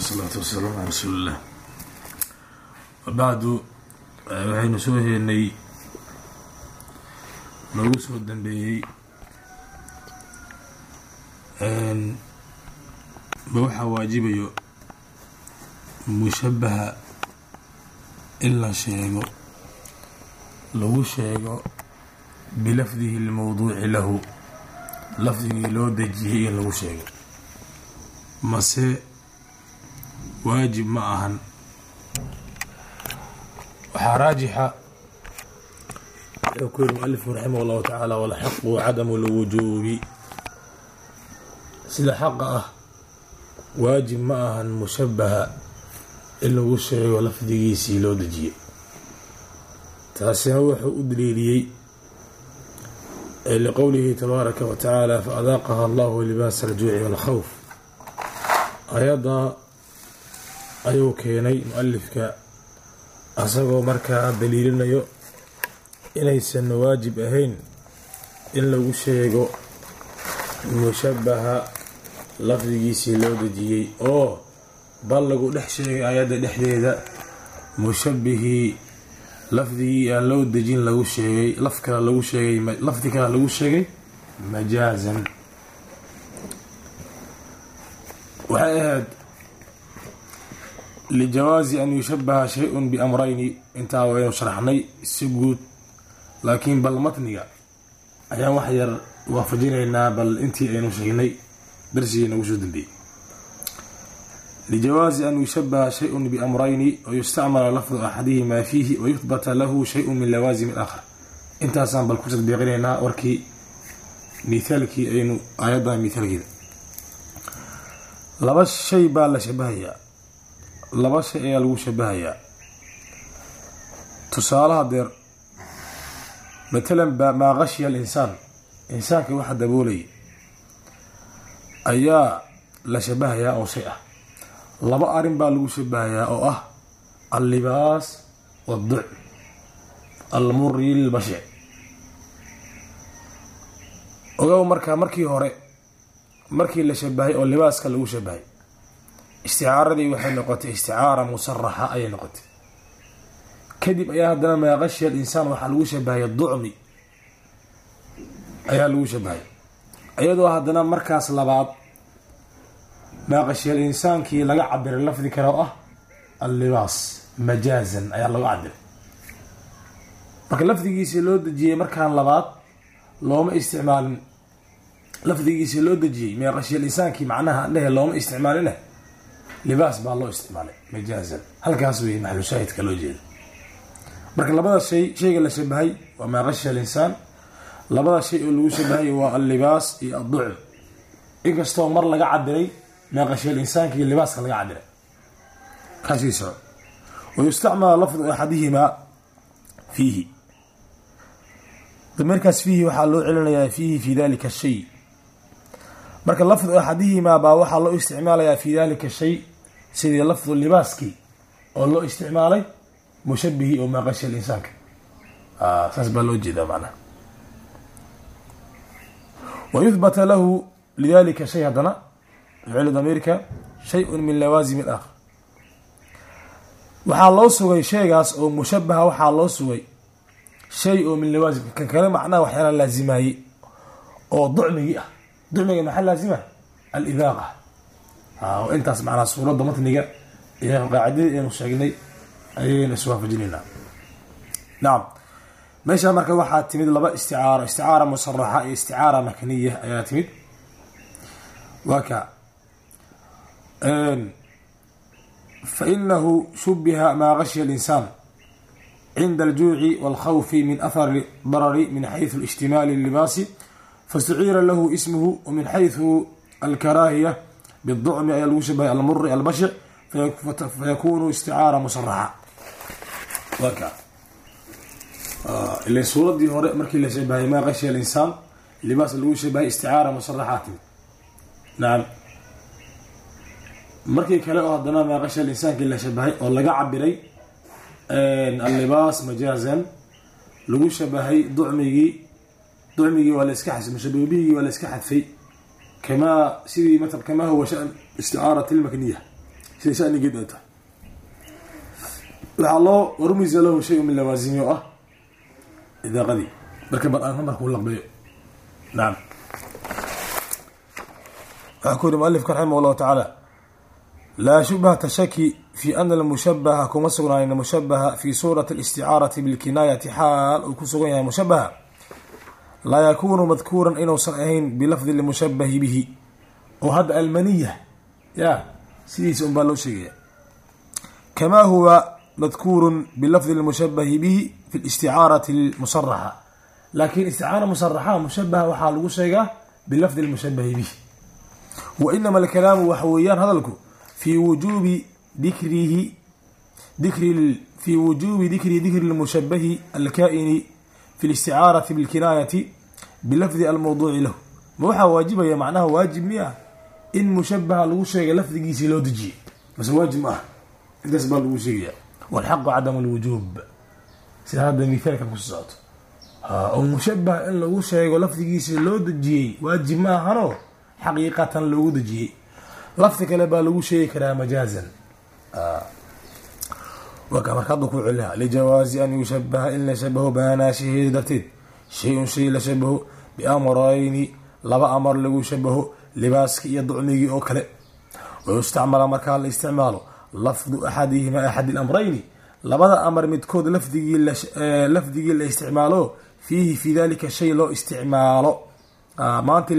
والصلاة والسلام على رسول الله. وبعد waxaynu soo heynay noogu soo dambeeyey ba waxaa waajibayo mushabaha in la sheego lagu sheego bilafdihi lmawduuci lahu lafdigii loo dejiyey in lagu sheego mase waajib ma ahan. waxaa raajixa wuxuu ku yiri mualifku raximah allahu tacaala walxaqu cadamu lwujuubi sida xaqa ah waajib ma ahan mushabaha in lagu sheego lafdigiisii loo dejiyey. taasina wuxuu u daliiliyey liqowlihi tabaaraka wa tacaala faadaaqaha allahu libaasa aljuuci waalkhawf. ayadda ayuu keenay mualifka asagoo markaa daliilinayo inaysan waajib ahayn in lagu sheego mushabaha lafdigiisii loo dejiyey oo bal lagu dhex sheegay ayadda dhexdeeda mushabihii lafdigii aan loo dejin lagu sheegay lafdi kale lagu sheegay majaazan. waxay ahayd lijawaazi an yushabaha shay-un biamrayni intaa waynu sharaxnay si guud, laakiin bal matniga ayaan wax yar waafajinaynaa bal intii aynu sheegnay darsigii nagu soo dambeeyey. lijawaazi an yushabaha shay-un biamrayni wayustacmala lafdu axadihima fiihi wayuhbata lahu shay-un min lawaazimi alaakhar. intaasaan bal ku tadbiiqinaynaa warkii mithaalkii aynu aayaddan mithaalkeeda. laba shay baa la shabahayaa, laba shay ayaa lagu shabahayaa. tusaalaha deer matalan maa qashiya alinsaan, insaanka waxa daboolaya ayaa la shabahayaa oo shay ah. laba arrin baa lagu shabahayaa oo ah allibaas waadduc almuri lilbashic. ogow markaa markii hore markii la shabahay oo libaaska lagu shabahay isticaaradii waxay noqotay isticaara musaraxa ayay noqotay. kadib ayaa haddana maa qashiya alinsaan waxaa lagu shabahaya ducmi ayaa lagu shabahay, iyadoo haddana markaas labaad maa qashiya alinsaankii laga cabiray lafdi kale oo ah allibaas majaazan ayaa lagu cabiray. marka lafdigiisii loo dejiyey markaan labaad looma isticmaalin, lafdigiisii loo dejiyey maa qashiya alinsaankii macnaha dhehe looma isticmaalina libaas baa loo isticmaalay majaazan. halkaas wey maxlu shaahidka loo jeeda. marka labada shay shayga la shabahay waa maa qashiya alinsaan, labada shay oo lagu shabahay waa allibaas iyo adducm, inkastoo mar laga cabiray maa qashiya alinsaankii iyo libaaska laga cabiray. kaasii soco wayustacmala lafdu axadihimaa fiihi. dameerkaas fiihi waxaa loo celinayaa fiihi fi dalika shay. marka lafdu axadihimaa baa waxaa loo isticmaalayaa fi dalika shay sidii lafdu libaaskii oo loo isticmaalay mushabihii oo maa qashiya alinsaanka. saas baa loo jeedaa macnaha. wayuhbata lahu lidalika shay haddana ficlu damiirka shay-un min lawaazimi alaakhar. waxaa loo sugay shaygaas oo mushabaha waxaa loo sugay shay oo min lawaazim kan kale macnaha waxyaala laazimaayey oo ducmigii ah. ducmiga maxaa laazima alidaaqa. intaas macnaha suuradda matniga iyo qaacidadii aynu sheegnay ayaynu iswaafajinaynaa. nacam, meesha marka waxaa timid laba isticaaro, isticaara musaraxa iyo isticaara makniya ayaa timid. waa ka fainahu shubiha maa qashiya alinsaan cinda aljuuci waalkhawfi min ahari darari min xayثu اlijtimaali lilibaasi faاstuciira lahu ismuhu wamin xayثu alkaraahiya biاducmi ayaa lagu shabahay almuri albashic fayakunu isticaara musaraxa. waa ka ila suuradii hore markii la shabahay maa qashiya alinsaan libaas lagu shabahay isticaara musaraxa timid. nacam, markii kale oo haddana maa qashiya alinsaankii la shabahay oo laga cabiray allibaas majaazan lagu shabahay ducmigii waa la iska xadfay, mushabihii waa la iska xadfay كما سيدي مثل كما هو شأن استعارة المكنية شأن جدا لعله ورمز له شيء من لوازمه إذا غدي بركب الآن كل لقبيه. نعم. أقول المؤلف رحمه الله تعالى لا شبهة تشكي في أن المشبه كما سقنا أن المشبه في صورة الاستعارة بالكناية حال وكسقنا مشبه لا يكون مذكورا إنه صنعين بلفظ المشبه به وهذا المنية يا سيس أمبالو شيء كما هو مذكور بلفظ المشبه به في الاستعارة المصرحة لكن استعارة مصرحة مشبه وحال شيء بلفظ المشبه به وإنما الكلام وحويان هذا في وجوب ذكر المشبه الكائن في الاستعارة بالكناية بلفظ الموضوع له موحى واجبة يا معناه واجب مياه إن مشبه الوشيء لفظ جيسي لو دجي بس واجب معه إذا سبب الوشيء والحق عدم الوجوب هذا مثال كم الصوت أو مشبه إن الوشيء لفظ جيسي لو دجي واجب معه هنو حقيقة لو دجي لفظ كلبا لو شيء كلا مجازا وكما كذبوا عليها لجواز أن يشبه إلا شبه بنا شهيدتين شيء لشبه بأمرين لبا أمر لو شبه لباسك يضعني أو كلا ويستعمل مركا الاستعمال لفظ أحدهما أحد الأمرين لبدا أمر متكود لفظي الاستعماله فيه في ذلك الشيء لو استعماله ما أنت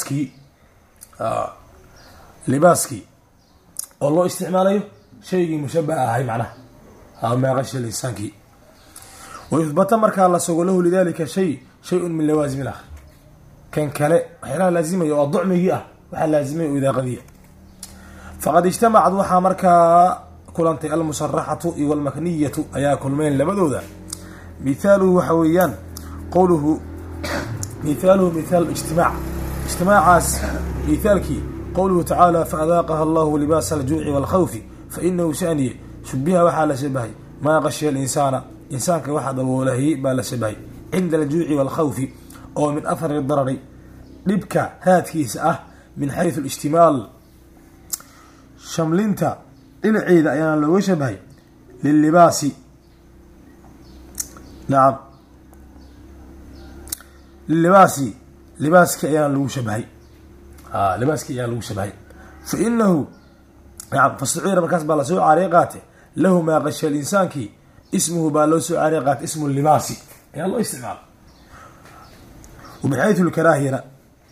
لباسكي والله استعماله شيء مشبه هاي معناه ما غش الإنسان كي ويثبت مركا الله سقوله لذلك شيء من لوازم الآخر كان كلا حلا لازمه يوضع مياه وحلا لازمه إذا قضية فقد اجتمعت وحا مركا كلانت المصرحة والمكنية أيا كل من لبدوذا مثاله وحويان قوله مثال اجتماع مثالك قوله تعالى فأذاقها الله لباس الجوع والخوف فإنه شأني شبهها وحال شبهي ما غشي الإنسان كواحد وله بال شبهي عند الجوع والخوف أو من أثر الضرر لبك هاتكيس من حيث الاشتمال شملنت العيد أيانا لو شبهي لللباس نعم لباسك أيانا لو شبهي لباسك أيانا لو شبهي فإنه نعم فالسعير مركز بالسوء عريقاته له ما غش الإنسان كي اسمه بالسوء عريقات اسمه اللباسي يا الله استعمال ومن حيث الكراهية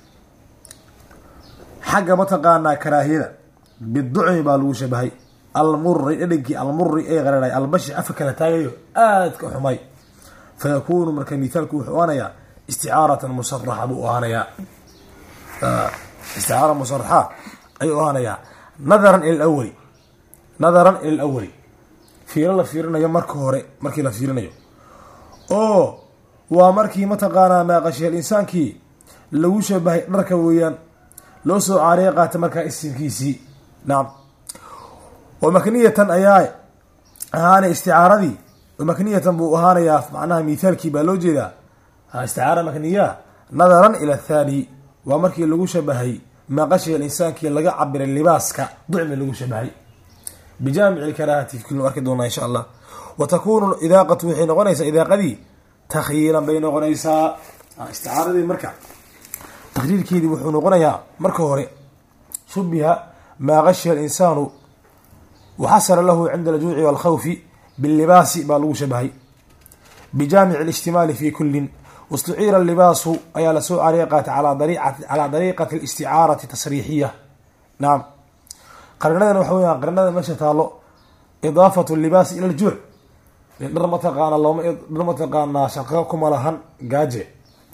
حق متقانا كراهية بالضعي بالو شبهي المر أي غير البشر أفكر تايو آدك حمي فيكون مركز مثالك وحوانيا استعارة مصرحة بؤهانيا استعارة مصرحة أي أهانيا نظرا إلى الأول فيرنا يا مركي لا فيرنا أو ومركي متقانا ما غشي الإنسان كي لو شبه ركويا لو سو عريقات مركا اسم كيسي نعم ومكنية أياي هاني استعارة ومكنية بوهانيا معناها مثال كي بالوجي ذا استعارة مكنية نظرا إلى الثاني ومركي لو شبهي ما غشي الإنسان كي لقى عبر اللباس كضعم لو شبهي بجامع الكراهة في كل وقت دون إن شاء الله وتكون الإذاقة حين غنيسة إذا قدي تخييرا بين غنيسة استعارة المركع تخيير كيدي وحين غنيا مركع هوري شبه ما غشي الإنسان وحصل له عند الجوع والخوف باللباس بالو شبهي بجامع الاشتمال في كل واستعير اللباس أي لسوء عريقات على طريقة الاستعارة تصريحية نعم قرننا وحويا قرننا مشى تالو إضافة اللباس إلى الجوع درمتقان اللهم درمتقان شقاكم لهن جاجي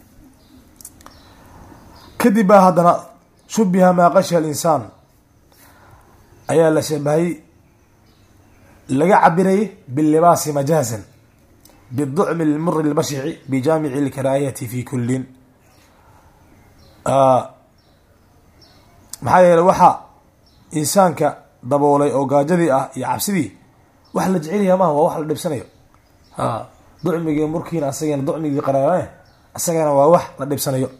كذب هذا شبه ما غشى الإنسان أي لشبهي لقى عبريه باللباس مجازا بالضعم المر البشع بجامع الكراهية في كل maxaa yeelay waxa insaanka daboolay oo gaajadii ah iyo cabsidii wax la jecel yahay ma waa wax la dhibsanayo ducmiga murkiina asagana ducmiga qaraaray asagana waa wax la dhibsanayo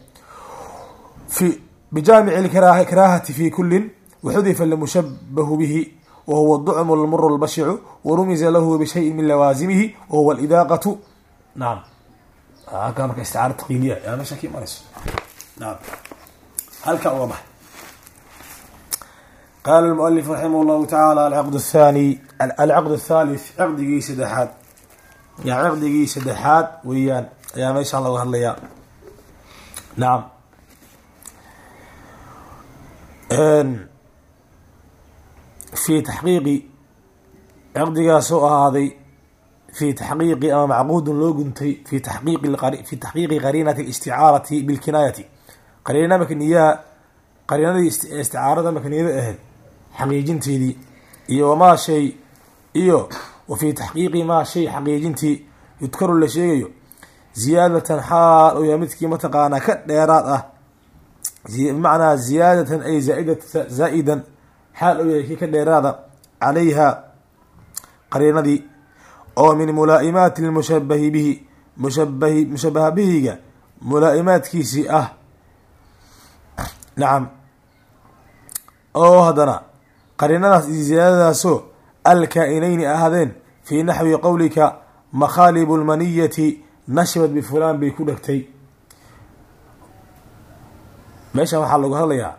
في بجامع الكراهة في كل وحذف المشبه به wahuwa ducmu lmuru lbashicu warumiza lahu bishayin min lawaasimihi wahuwa alidaaqatu. nacam halkaa marka isticaara taqyiiliya yaa meesha ka imanayso. nacam halka uga bax. qaala almualif raximah llahu tacaala alcaqd athani alcaqd athalith caqdigii saddexaad caqdigii saddexaad weeyaan ayaa meeshaan laga hadlayaa. nacam fi taxqiiqi caqdigaasoo ahaaday fi taxqiiqi ama macquudun loo guntay fi taxqiiqi qariinati alisticaarati bilkinaayati qariina makniyaha qariinadii isticaarada makniyada ahayd xaqiijinteedii iyo wamaa shay iyo wa fi taxqiiqi maa shay xaqiijintii yudkaru la sheegayo ziyaadatan xaal oo yaa midkii mataqaanaa ka dheeraad ah bimacnaa ziyaadatan ay zaa'idan xaal oo yahay kii ka dheeraada calayha qariinadii oo min mulaa'imaati lmushabahi bihi mushabaha bihiga mulaa'imaadkiisii ah. nacam oo haddana qariinadaas iyo ziyaadadaasoo alkaa-inayni ahaadeen fii naxwi qowlika makhaalibu lmaniyati nashbat bifulaan bay ku dhegtay. meeshan waxaa lagu hadlayaa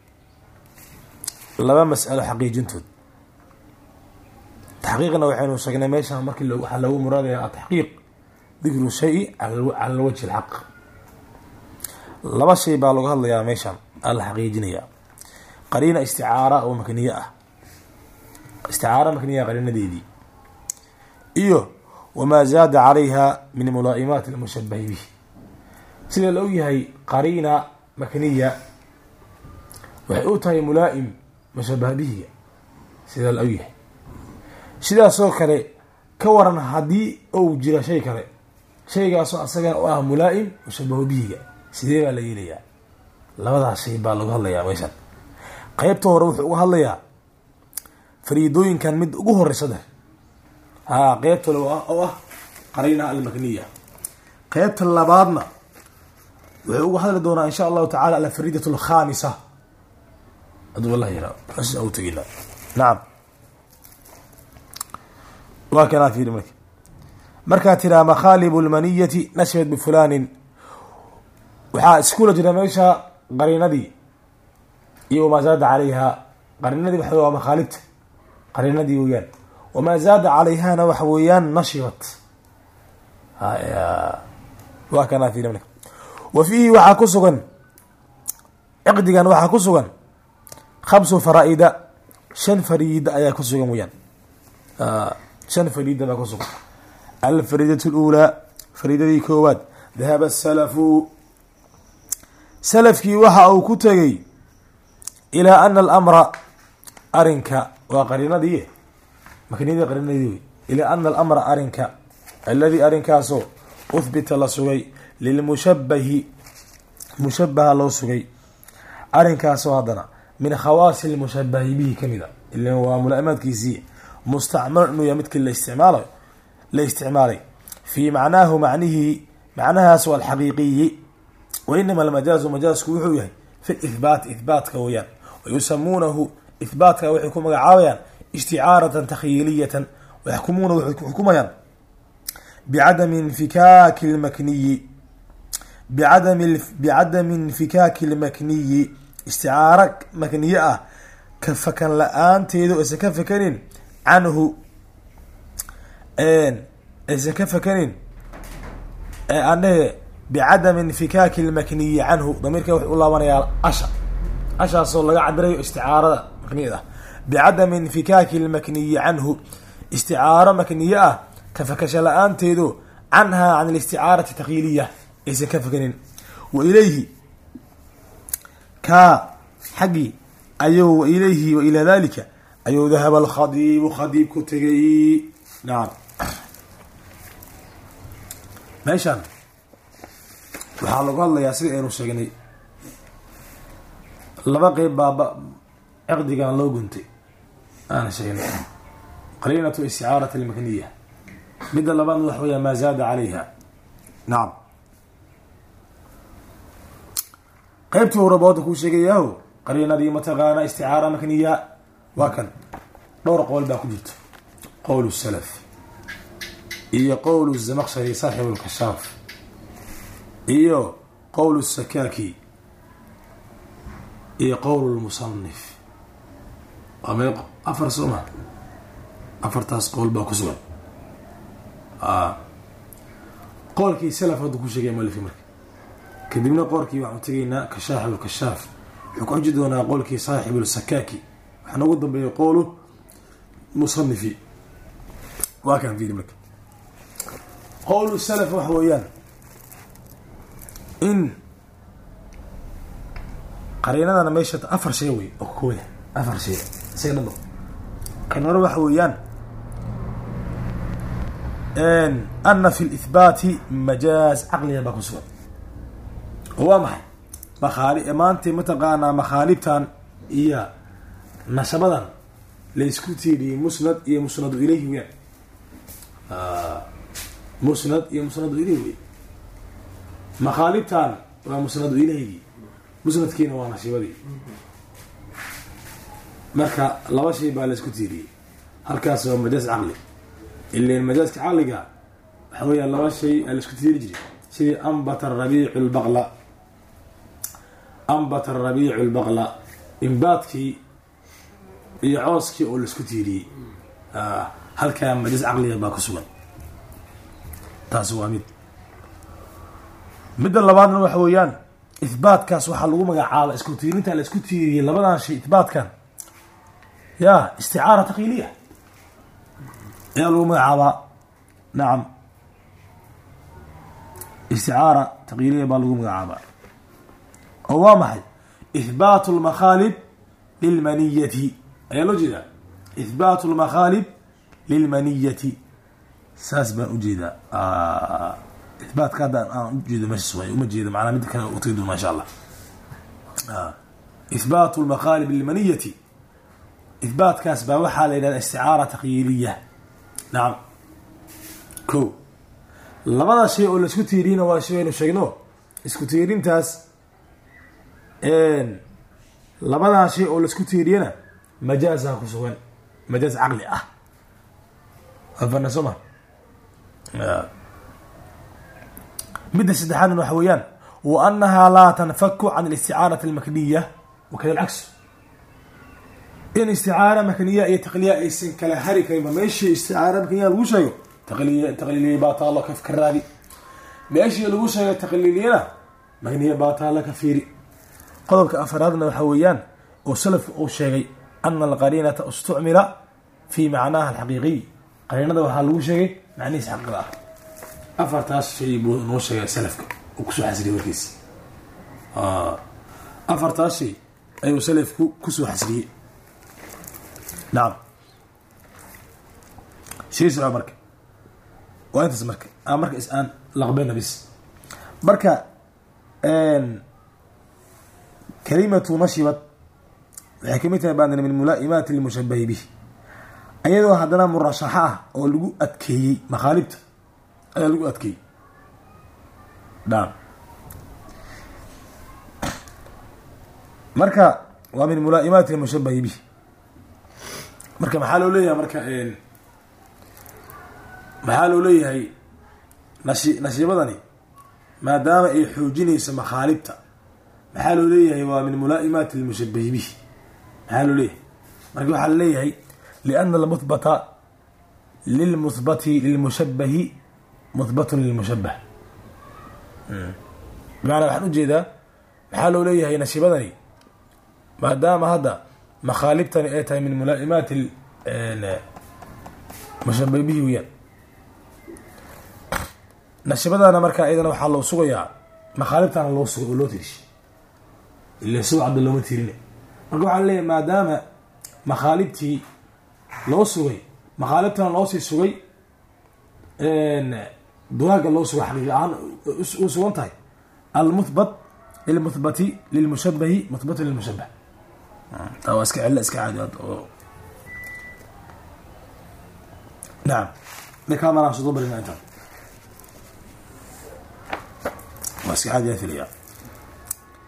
laba mas'alo xaqiijintood. taxqiiqna waxaynu sheegnay meeshan markii waxaa lagu muraadaya ataxqiiq dikru shayi cala wajhi lxaq. laba shay baa lagu hadlayaa meeshan ala xaqiijinaya qariina isticaara oo makniye ah, isticaara makniya qariinadeedii iyo wamaa zaada calayha min mulaa'imaati lmushabahi bihi. sida la og yahay qariina makniya waxay u tahay mulaa'im mushabaha bihiga sida la og yahay. sidaasoo kale ka waran haddii ou jira shay kale shaygaasoo asagana u ah mulaa'im mushabahu bihiga sidee baa la yeelayaa? labadaas shay baa lagu hadlayaa meeshan. qeybta hore wuxuu uga hadlayaa fariidooyinkan mid ugu horeysa deh qeybta oo ah qariina almakniya. qeybta labaadna wuxuu uga hadli doonaa insha allahu tacala alfariidat alkhamisa haduu wallahi yara u tagila. nacam waa kanaa fiiri markaa tiraa makhaalibu lmaniyati nashbat bifulanin waxaa iskula jira meesha qariinadii iyo wamaa zaada calayha. qariinadii waxa waa makhaalibta qariinadii weyaan, wamaa zaada calayhana waxa weeyaan nashibat. waa kanaa fiiri wa fiihi waxaa ku sugan ciqdigan waxaa ku sugan khamsu faraa'ida 5 fariida ayaa ku sugan weyaan. 5 fariida baa ku sugan. alfariidatu اluulaa fariidadii koowaad dahaba asalafu salafkii waxa uu ku tegay ilaa ana alamra arinka waa qariinadii makniyadii qariinadii wey ilaa ana alamra arinka alladii arinkaasoo uhbita la sugay lilmushabahi mushabaha loo sugay arinkaasoo haddana min khawaasi lmushabahi bihi kamid a ila waa mulaa'imaadkiisii mustacmal inuu yahay midkii la isticmaalay fii macnaahu macnahaas waa alxaqiiqiyi wainama almajaazu majaazku wuxuu yahay fi lihbaati ihbaatka weyaan wayusamuunahu ihbaatka waxay ku magacaabayaan isticaaratan takhyiiliyatan wayaxkumuuna waxay ku xukumayaan bicadami infikaaki lmakniyi bicadami infikaaki lmakniyi isticaaro makniye ah ka fakan la-aanteedu aysan ka fakanin canhu aysan ka fakanin anahe bicadami infikaaki lmakniyi canhu damiirka wuxuu u laabanayaa ashaasoo laga cabirayo isticaarada makniyad ah. bicadami infikaaki lmakniyi canhu isticaaro makniye ah ka fakasha la-aanteedu canhaa can alisticaarati takyiiliya aysan ka fakanin. wa ilayhi kaa xaggii ayuu wa ilayhi wa ilaa dalika ayuu dahaba alkhadiibu khadiib ku tegay. nacam meeshaan waxaa lagu hadlayaa sida aynu sheegnay laba qeyb baaba ciqdigan loo guntay aana sheegnay qariinatu isticaarati almakniya. midda labaad waxa weeyaa maa zaada calayha. nacam qeybtii hore booda kuu sheegayaho qariinadii mataqaana isticaara makniya waa kan. دور قول باكجت قول السلف إيه قول الزمخشري صاحب الكشاف إيه قول السكاكي إيه قول المصنف أما أفر سمع أفر تاس قول باكسوان قولكي سلف هذا كل شيء مؤلف مرك كدمنا قولكي وعمتينا كشاحب الكشاف حكوا جدونا قولكي صاحب السكاكي حنوض بيقوله مصنفي وكان في مرك قول السلف وحويان إن قرينا أنا ماشيت أفر شيء أكوي أفر شيء سيدنا كان نروح ويان أن في الإثبات مجاز عقلي بكسوة هو معي مخالي إمانتي متقانا مخالبتان إياه نسبدا ليسكوتي لي مسند إيه مسند إليه ويان مسند إيه مسند إليه ويان مخالبتان ومسند إليه مسند كينا وانا شبادي marka laba shay baa la isku tiiriyay halkaas waa majaas aqli ilaa majaaska aqliga waxa weeye laba shay la isku tiiri jiray sidii ambata rabiicul baqla imbaadkii iyo cooskii oo la isku tiiriyay halka majaas aqliga baa ku sugan taas waa mid labaadna waxa weeyaan ithbaatkaas waxa lagu magacaabaa isku tiirinta la isku tiiriyay labadan shay ithbaatkan يا استعارة تقيلية يا لو عبا نعم استعارة تقيلية بالغو عبا هو محل إثبات المخالب للمنية أي لوجدا إثبات المخالب للمنية ساسبا أجيدا إثبات كذا أجيدا مش سوي ومجيدا معنا مدك أطيدوا ما شاء الله إثبات المخالب للمنية إثبات كاسبة وحال إلى الاستعارة تقييلية نعم كو لماذا شيء اللي اسكتيرين وشيء نشينوه اسكتيرين تاس لماذا شيء اللي اسكتيرين مجازها كسوان مجاز عقلي أفرنا سمع مدى سدحان وحويان وأنها لا تنفك عن الاستعارة المكنية وكذا العكس إن استعارة مكنية أي تقلية أي سن كلا حركة ما ماشي استعارة مكنية الوشيو تقليلية باطالة كيف كرادي ماشي الوشيو تقليلية مكنية باطالة كفيري قضبك أفرادنا وحويان وسلف أو شيء أن القرينة استعمل في معناها الحقيقي قرينة وحال الوشيو معني سحق الله أفرتاش شيء نوشيو سلفك وكسو حسري وكيس أفرتاش شيء أي سلف كسو حسري نعم شيء سرعة مركة وأنت سمركة مركة إسآن لغبنا بس مركة كلمة نشبت حكمتها بعدنا من ملائمات المشبه به أيضا هذا مرشحة أو لقو أتكي مخالبت أي لقو أتكي نعم مركة ومن ملائمات المشبه به marka maxaa loo leeyahay marka maxaa loo leeyahay nashibadani maadaama ay xoojinayso makhalibta maxaa loo leeyahay waa min mulaimat almushabbih bihi maxaa loo leeyahay marka waxa la leeyahay lianna almuthbata lilmuthbati lilmushabbah muthbatun lilmushabbah macna waxaan u jeedaa maxaa loo leeyahay nashibadani maadaama hadda مخالبتني ايتها من ملائمات المشبه به ويان نشبدانا marka ayadana waxa loo sugayaa مخالبتنا loo sugo loo tirish ilaa soo cad loo tirine marka waxa leeyahay maadaama مخالبتي loo sugay مخالبتنا loo sii sugay duwaaga loo sugo xaqiiqo aan u sugan tahay المثبت للمثبت للمشبه مثبت للمشبه أو اسكع إلا اسكع عادي نعم بكاميرا راح تضرب لنا أنت واسكع عادي في اليوم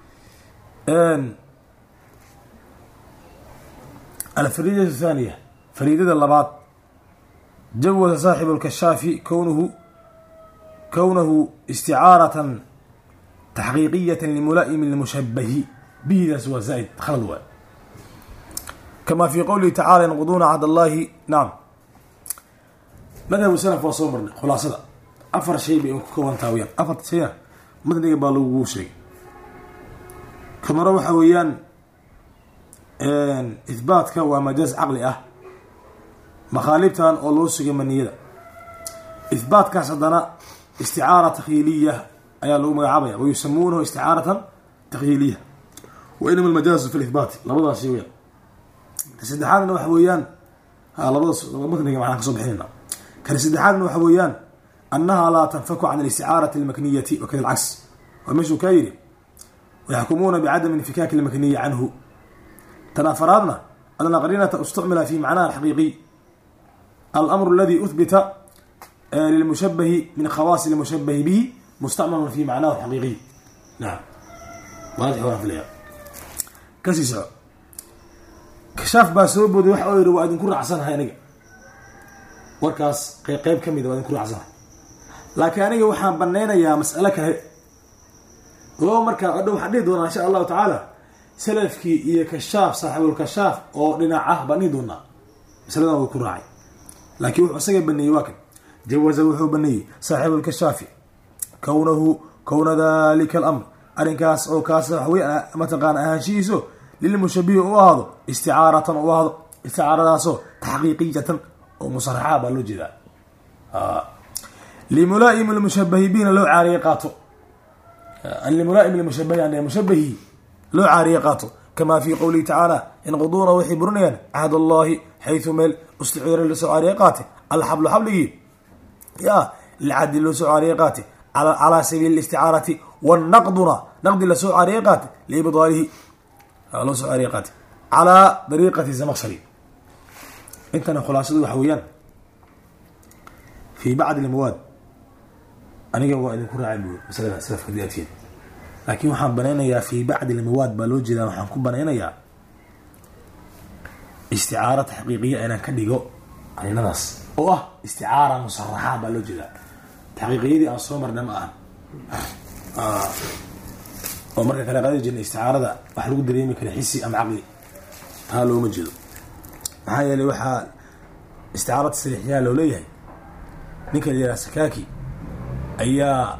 الفريدة الثانية فريدة اللبات جوز صاحب الكشاف كونه استعارة تحقيقية لملائم المشبه به سوى زائد خلوة كما في قوله تعالى ينقضون عهد الله. نعم مذهب السلف وصومر خلاصة أفر شيء بيكون تاويا أفر شيء مدن يبالغوا شيء كما روى حويان إثباتك ومجاز عقلي مخالبتان أولوسك منيدة إثباتك صدنا استعارة تخيلية أي اللهم يعبيا ويسمونه استعارة تخيلية وإنما المجاز في الإثبات لبضع شيئا كسدحان وحويان لبضع معنا كصبحينا كسدحان وحويان أنها لا تنفك عن الاستعارة المكنية وكذا العكس ومشوا كايري ويحكمون بعدم انفكاك المكنية عنه. تنافرادنا أن قرينة استعمل في معناه الحقيقي الأمر الذي أثبت للمشبه من خواص المشبه به مستعمل في معناه الحقيقي. نعم واضح ولا فيها كسيسع كشاف باسوب ودي wax oo yiri waa idin ku raacsanahay aniga warkaas qayb kamid waa idin ku raacsanahay laakiin aniga waxaan baneynayaa mas'alo kale oo marka qado waxa dhig doona insha Allah ta'ala salafki iyo kashaaf saaxibul kashaaf oo dhinac ah bani doona masalada uu ku raacay laakiin wuxuu asaga baneeyay waa kan jawaza wuxuu baneeyay saaxibul kashaafi كون ذلك الأمر أرنكاس أو كاس حوي متقان أهانشيسو للمشبه وهذا استعارة وهذا استعارة سو تحقيقية ومصرحة بالوجدة لملائم المشبه بين لو عريقاته لملائم المشبه يعني مشبه لو عريقاته كما في قوله تعالى ينقضون ويحبرون عهد الله حيث مل استعير لسو عريقاته الحبل حبله يا العدل لسو عريقاته على سبيل الاستعارة والنقضنا نقض لسوء عريقات لإبضاله لسوء عريقات على طريقة الزمخشري. انتنا خلاصة وحويا في بعض المواد أنا قوة إذا كنا عبوا مسألة سلف كدياتين لكن وحن بنينا في بعض المواد بلوجنا وحن كون بنينا استعارة حقيقية أنا كديقو يعني ناس استعارة مصرحة بلوجنا حقيقية أصومرنا معها ومرة كان قادر جن استعارة وحلوق دريمي كان حسي أم عقلي هذا هو مجد هاي اللي وحى استعارة السلحية لو ليه نكل يا سكاكي أيا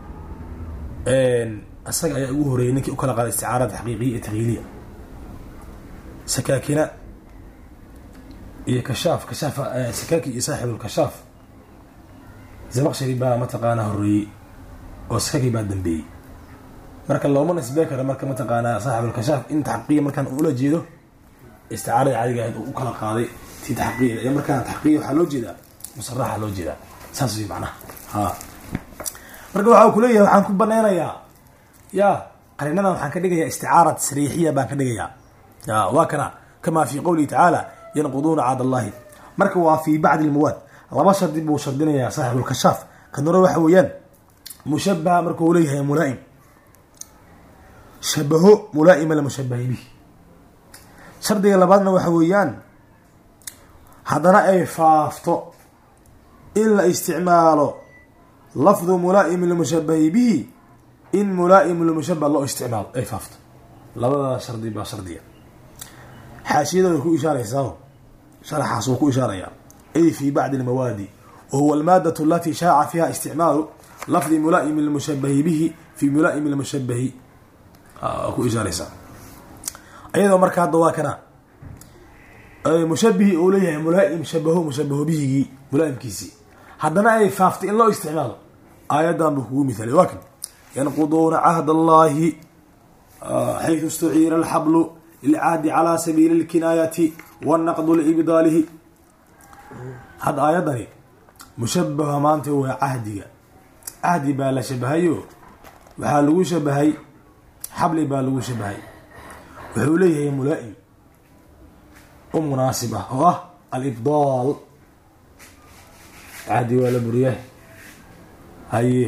السكاكي أيا أقوه نكي أكل قال استعارة حقيقية تغييرية سكاكينا هي كشاف سكاكي صاحب الكشاف زمخشري با متقانا هري وسكاكي با دنبي marka looma nisbay karo marka ma taqaana saaxib al-kashaaf inta xaqiiqo markan uu la jeedo isticaara caadiga ah uu kala qaaday si xaqiiqo ee markan xaqiiqo waxa loo jeedaa musarraxa loo jeedaa saas way macnaha marka waxa uu leeyahay waxaan ku baneynayaa qarinada waxaan ka dhigayaa isticaara sariixiya baan ka dhigayaa waa kana kama fi qawli ta'ala yanquduna 'ada Allah marka waa fi ba'd al-muwad laba shardi buu shardinayaa saaxib al-kashaaf kan waxa weeyaan mushabbaha marka uu leeyahay mulaa'im شبهه ملائم المشبه به شرط لبادنا وحويان هذا أي فافتو إلا استعماله لفظ ملائم المشبه به إن ملائم المشبه الله استعمال أي فافتو لبدا شرطي با شرطية حاشية يكون إشارة يساو شرح حاسوكو إشارة يعني. أي في بعض المواد وهو المادة التي شاع فيها استعمال لفظ ملائم المشبه به في ملائم المشبه أكو إجاريسا أيضا مركز دواكنا مشبه أوليه ملائم مشبه به ملائم كيسي حدنا أي فافت إلا استعمال أيضا بهو مثال واكن ينقضون عهد الله حيث استعير الحبل للعهد على سبيل الكناية والنقض لإبداله هذا أيضا مشبه ما أنت هو عهدي بالا شبهيو وحالو شبهي حبل بالو شبهي وحوليه ملائم ومناسبة هو الإفضال عادي ولا بريه هاي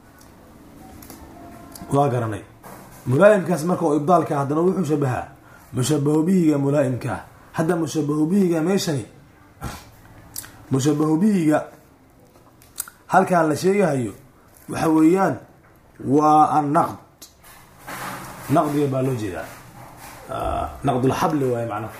واقرني ملائم كاس مركو إفضال كهدنا وحو شبهها مشبه به ملائم كه هذا مشبه به ميشني mushabahu bihiga halkaan la sheegahayo waxa weeyaan waa annaqd, naqdiga baa loo jeedaa, naqdulxabli waaye macnaha.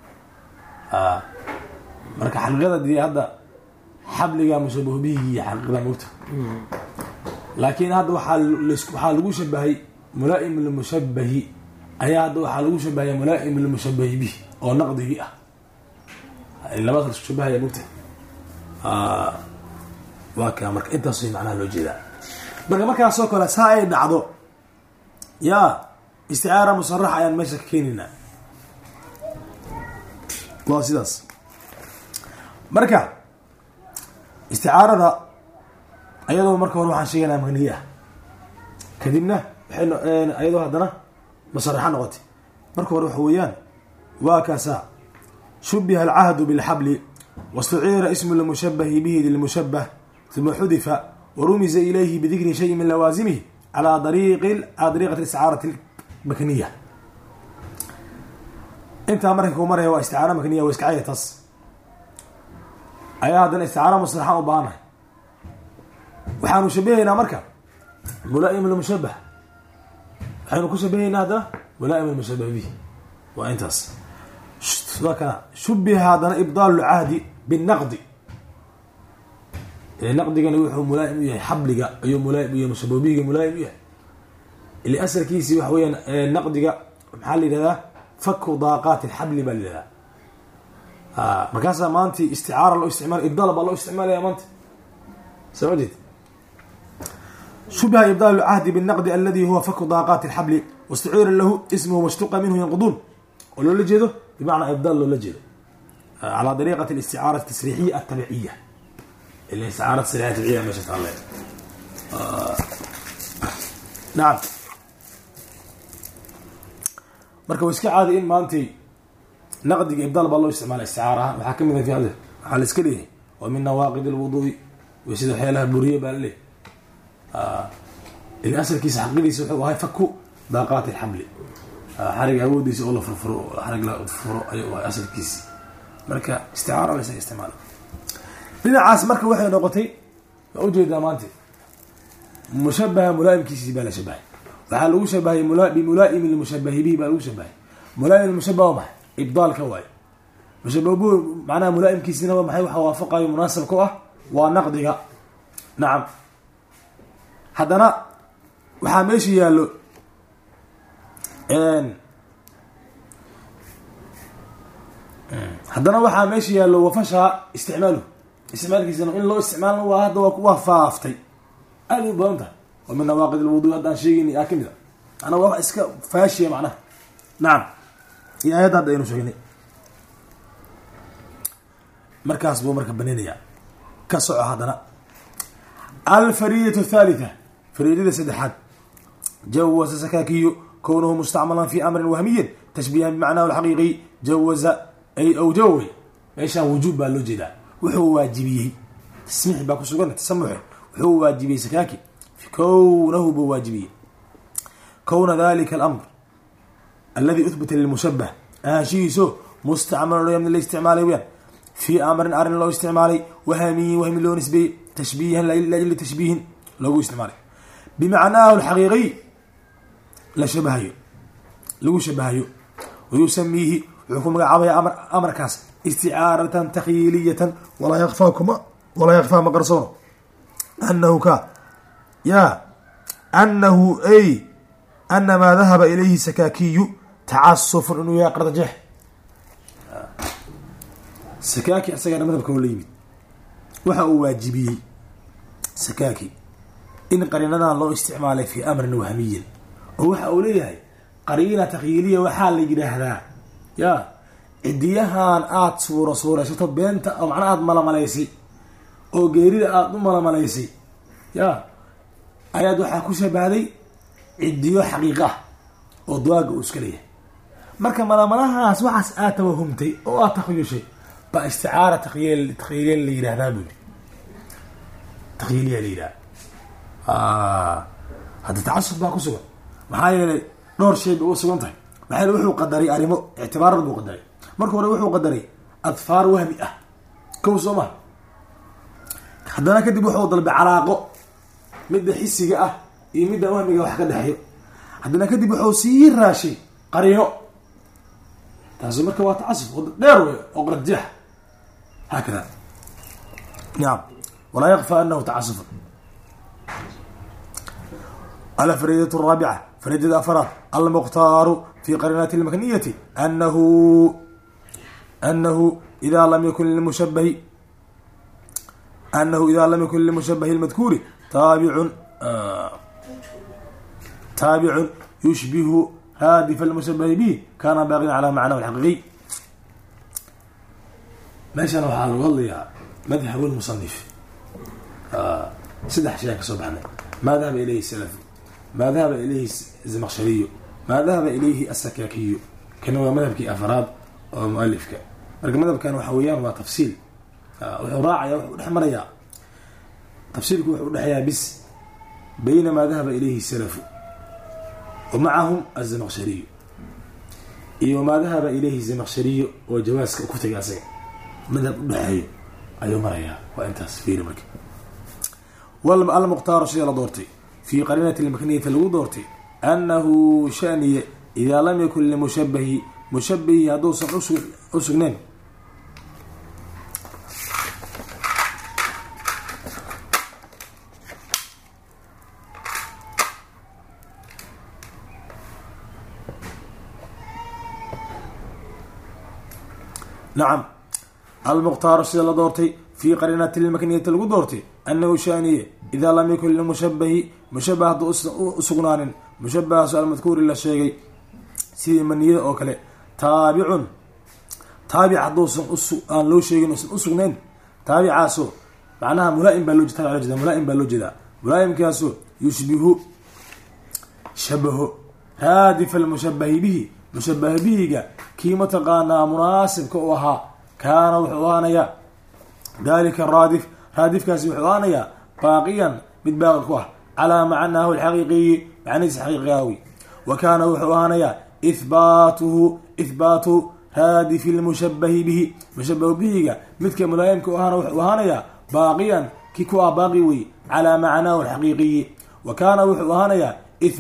marka xaqiiqada dii hadda xabliga mushabahu bihigi iyo xaqiiqda mogta, laakiin hadda waxaa lagu shabahay mulaa'im lmushabahi ayaa hadda waxaa lagu shabahaya mulaa'im lmushabahi bihi oo naqdigii ah, labada la isku shabahaya mogta. waa kaa marka intaas macnaha loo jeedaa. marka markaasoo kale saa ay dhacdo yaa isticaara musaraxa ayaan meesha ka keenaynaa, waa sidaas. marka isticaarada ayadoo marka hore waxaan sheegaynaa magniye ah, kadibna ayadoo haddana musaraxa noqotay. marka hore waxa weeyaan waa kaasaa shubiha alcahdu bilxabli wastuciira ismu lmushabahi bihi lilmushabah uma xudifa warumiza ilayhi bidikri shayin min lawaasimihi calaa dariiqati isticaarati makniya. intaa marka ku maraya waa isticaara makniya waa iska caya taas, ayaa haddana isticaara musaraxa u baahanahay. waxaanu shabahaynaa marka mulaa'im lmushabah, waxaynu ku shabahaynaa haddana mulaa'im lmushabah bihi, waa intaas. waa kana shubiha haddana ibdaalu lcahdi binaqdi, naqdigani wuxuu mulaa'im u yahay xabliga ayuu mulaa'im u yahay, mushabahu bihiga mulaa'im u yahay. ili asalkiisii waxa weeyaan naqdiga maxaa la yidhahdaa faku daaqaati alxabli baa la yidhahdaa. markaasaa maanti isticaara loo isticmaala, ibdaal baa loo isticmaalaya maanta, soo ma jeed. shubiha ibdaal lcahdi binaqdi aladi huwa faku daaqaati alxabli wastuciira lahu ismuhu washtuqa minhu yanquduun, oo loola jeedo bimacnaa ibdaal loola jeedo calaa dariiqati alisticaara tasriixiya atabiciya. ila isticaara tasriixiya tabiciya meesha taale. nacam, marka waa iska caadi in maantay naqdiga ibdaal baa loo isticmaala isticaara ahaan. waxaa kamid a fi hadda waxaa la iska leeyahay waa min nawaaqid alwuduui, way sida waxyaalaha buriye baa laleeyahy. in asalkiisa xaqidiisa wuxuu ahay faku daaqaati alxabli, xariga awoodiisa oo la furfuro, xarig la furo ayuu ahay asalkiisi. marka isticaara laysaga isticmaala dhinacaas. marka waxay noqotay waa ujeedaa maanta mushabaha mulaa'imkiisii baa la shabahay, waxaa lagu shabahay bimulaa'im lmushabahi bihi baa lagu shabahay. mulaa'im lmushabah waa maxay? ibdaalka waayo. mushabahu macnaha mulaa'imkiisina waa maxay? waxa waafaqayo munaasabka u ah waa naqdiga. nacam, haddana waxaa meesha yaallo wafashaa isticmaaluhu, isticmaalkiisana in loo isticmaalna waa hadda waa faaftay aada u badan tahay. oo min nawaaqid alwudu haddaan sheegayna aa kamid a ana waa wax iska faashiya macnaha. nacam, iyo aayadda hadda aynu sheegnay. markaas buu marka baninayaa ka soco. haddana alfariidatu athaalitha, fariidada saddexaad jawaza sakaakiyu kownuhu mustacmalan fi amrin wahmiyin tashbiihan bimacnahu alxaqiiqiy. jawaza ay awjawey, meeshaan wujuub baa loo jeedaa, wuxuu waajibiyey. tasmiix baa ku sugan, tasamuxe. wuxuu waajibiyey sakaaki kownahu buu waajibiyey. kowna dalika alamr aladi uhbita lilmushabah, ahaanshihiiso mustacmalan la isticmaalay weyaan fii amrin arrin loo isticmaalay wahmiyin wahmi loo nisbeeyey tashbiihan liajli tashbiihin loogu isticmaalay bimacnaahu alxaqiiqiy la shabahayo, lagu shabahayo. wayusamiihi wuxuu ku magacaabaya amarkaas isticaaratan takyiiliyatan walaa yakfaa ma qarsoono anahu ka anahu ay ana maa dahaba ilayhi sakaakiyu tacasufun inuu yahay qardajeex. sakaaki isagana madhabka oo la yimid waxa uu waajibiyey sakaaki in qariinadan loo isticmaalay fii amrin wahmiyin, oo waxa uu leeyahay qariina takyiiliya waxaa la yidhaahdaa cidiyahan aada suuraysato beenta oo macnaa aada malamalaysay oo geerida aada u malamalaysay ayaad waxaa ku shabahday cidiyo xaqiiqa ah oo duwaaga uu iska leeyahay. marka malamalahaas waxaas aad tawahumtay oo aad takhayushay baa isticaara takyiiliya la yidhahdaa buli. takyiiliya la yidhahda hadda tacasub baa ku sugan, maxaa yeelay dhowr shay bay uga sugan tahay. maxaa yeele wuxuu qadaray arrimo ictibaarad buu qadaray. marka hore wuxuu qadaray adfaar wahmi ah kow soo maha, haddana kadib wuxuu dalbay calaaqo midda xisiga ah iyo midda wahmiga wax ka dhexeeyo, haddana kadib wuxuu sii raashay qariino. taasi marka waa tacasuf dheer wey oo qarjax hakada. نعم ولا يخفى أنه تعسف. الفريدة الرابعة فريدة الأفراد المختار في قرينات المكنية أنه إذا لم يكن للمشبه المذكور تابع يشبه هادف المشبه به كان باغيا على معناه الحقيقي. ماشي أنا وحال والله مذهب المصنف سدح شيء كسبحانه، ما ذهب إليه السلف، ما ذهب إليه الزمخشري، ما ذهب إليه السكاكي، كانوا مذهب كي أفراد أو مؤلف كان مذهب كانوا حويان وتفصيل وراعي وحمريا تفصيل وحياة بس بين ما ذهب إليه السلف ومعهم الزمخشري وما ذهب إليه الزمخشري وجواز كتب عسى مذهب دحية أيوة مريا وأنت سفير مرك. والمختار شيء لدورتي في قرينة المكنية الودورتي أنه شأني إذا لم يكن لمشبه هدوس أسجنين نعم المختار شيء لدورتي في قرينة المكنية الودورتي أنه شأني إذا لم يكن لمشبه أسجنان مشبه سؤال مذكور إلا شيء سيد منية أو كله تابع دوس أن لو شيء أسجنين تابع عاسو معناها ملائم بالوجه تابع جدا ملائم بالوجه ذا ملائم كاسو يشبه شبه هادف المشبه به مشبه به كيما تقانا مناسب كوها كان وحوانيا ذلك الرادف كاسي وحوانيا باقيا بالباقي كوه على معناه الحقيقي معنى حقيقي وكان وحوانيا إثبات هادف المشبه به مشبه به مثل ملائم كوهانا وحوانيا باقيا كيكوا باقي على معناه الحقيقي وكان وحوانيا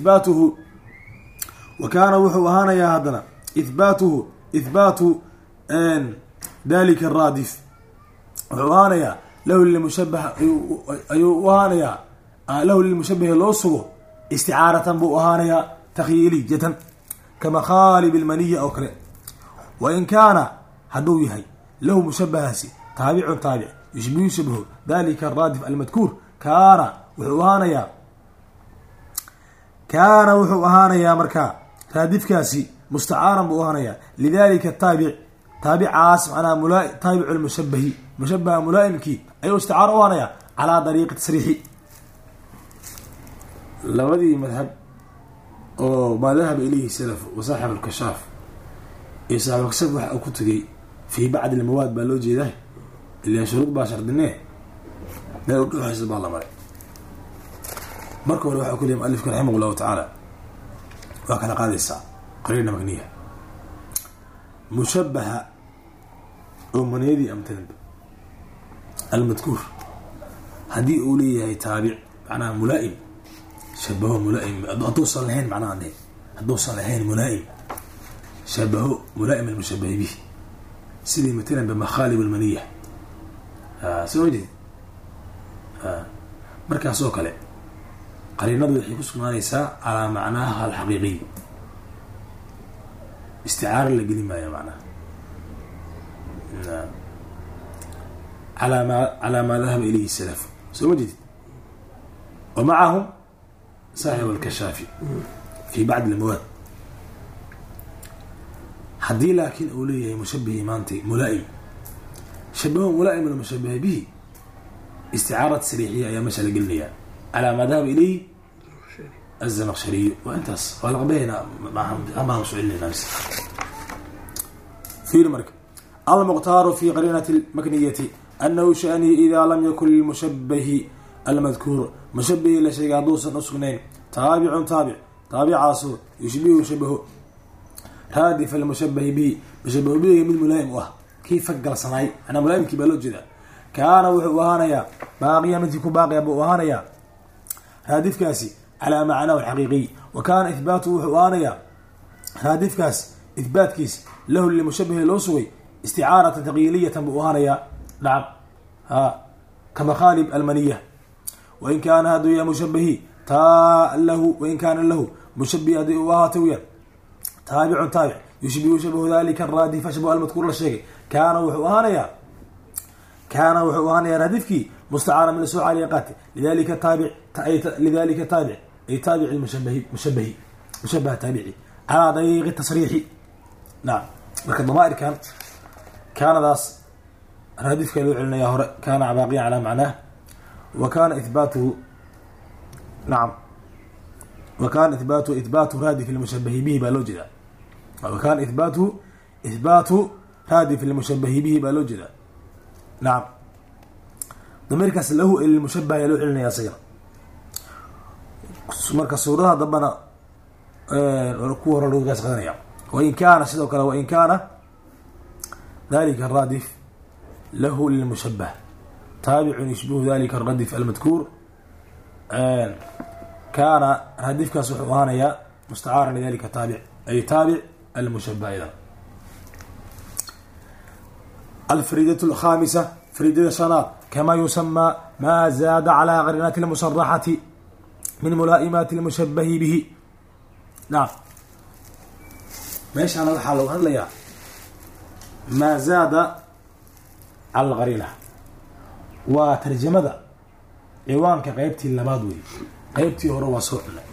هذا إثبات ذلك الرادف وحوانيا له المشبه وهانيا له المشبه لوصه استعارة بوهانيا تخيلي جدا كمخالب المنية أو كلا. وإن كان هدويه له مشبه تابع يشبه ذلك الرادف المذكور كان وحوانيا مركا رادف كاسي مستعارا بوهانيا لذلك تابع عاصم أنا تابع المشبه مشبه ملائم كي أي استعار وهانيا على طريقة تصريحي. لغدي مذهب ما ذهب إليه السلف وصاحب الكشاف صاحب الكشاف وحا كتغي في بعض المواد بالوجي ده اللي شروط باشر دنيه لا يقول حسب الله مري مركو وحا كل مؤلف رحمه الله تعالى وكان قال الساعة قرينة مغنية مشبهة ومنيدي أمتنب المذكور هدي أولي تابع معناها ملائم شبهه ملائم أدوصل لهين معناها أنه أدوصل لهين ملائم شبهه ملائم المشبه به سيدي مثلا بمخالب المنية سويدي مركز سوكالي قرينة وحي كسكنا نيسا على معناها الحقيقي استعارة لقلي ما معناها على ما ذهب إليه السلف سويدي ومعهم صاحب الكشافي في بعض المواد حدي لكن أوليه مشبه مانتي ملائم شبهه ملائم المشبه به استعارة سريحية يا مشا لقلني على ما ذهب إليه الزمخشري وانتس والغبينا معهم سؤال لنفسه في المركب المختار في قرينة المكنية أنه شأنه إذا لم يكن المشبه المذكور مشبه لشيء عدوسا أسكنين تابع عاصو يشبهه هادف المشبه به مشبه به من ملائم كيف فقل صناعي أنا ملائم كي بالوجه ده kaana wuxuu ahaanayaa baaqiya midkii ku baaqiya buu ahaanayaa raadifkaasi calaa macnaahu alxaqiiqiy wa kaana ihbaatuhu wuxuu ahaanayaa raadifkaas ihbaatkiis lahu limushabihi loo sugay isticaaratan taqyiiliyatan buu ahaanayaa nacam kamakaalib almaniya wain kaana hadduu yahay mushabihi lahu wain kaana lahu mushabihi haddii uu ahaatay weyaan taabicun taabic yushbihu shabahu dalika araadifa shabahu almadkuur la sheegay kaana wuxuu ahaanayaa raadifkii mustacaara min soo caaliya qaati lidalika taabic ay taabici mushabaha taabici calaa dariiqi tasriixi nacam marka damaairkan kaanadaas raadifka loo celinaya hore kaana baaqiyan calaa macnaah wa kaana ihbaatuhu nacam wa kaana ihbaatu raadif lmushabahi bihi baa loo jeedaa wa kaana ihbaatu raadif lmushabahi bihi baa loo jeedaa nacam damiirkaas lahu lmushabah ayaa loo celinaya isagana marka suuradaha dambana kuwa hore loogaas qadanaya wain kaana sidoo kale wain kaana dalika araadif lahu lilmushabah taabicun yushbihu dalika aradif almadkuur kaana raadifkaas wuxuu ahaanayaa mustacaaran lidalika taabic ay taabic almushabah ida alfariidatu alkhaamisa fariidada shanaad kama yusamaa maa zaada calaa qarinaati lmusaraxati min mulaa'imaati lmushabahi bihi nacam meeshaana waxaa lagu hadlayaa maa zaada cala alqarina waa tarjamada ciwaanka qeybtii labaad wey qeybtii hore waa soo cunay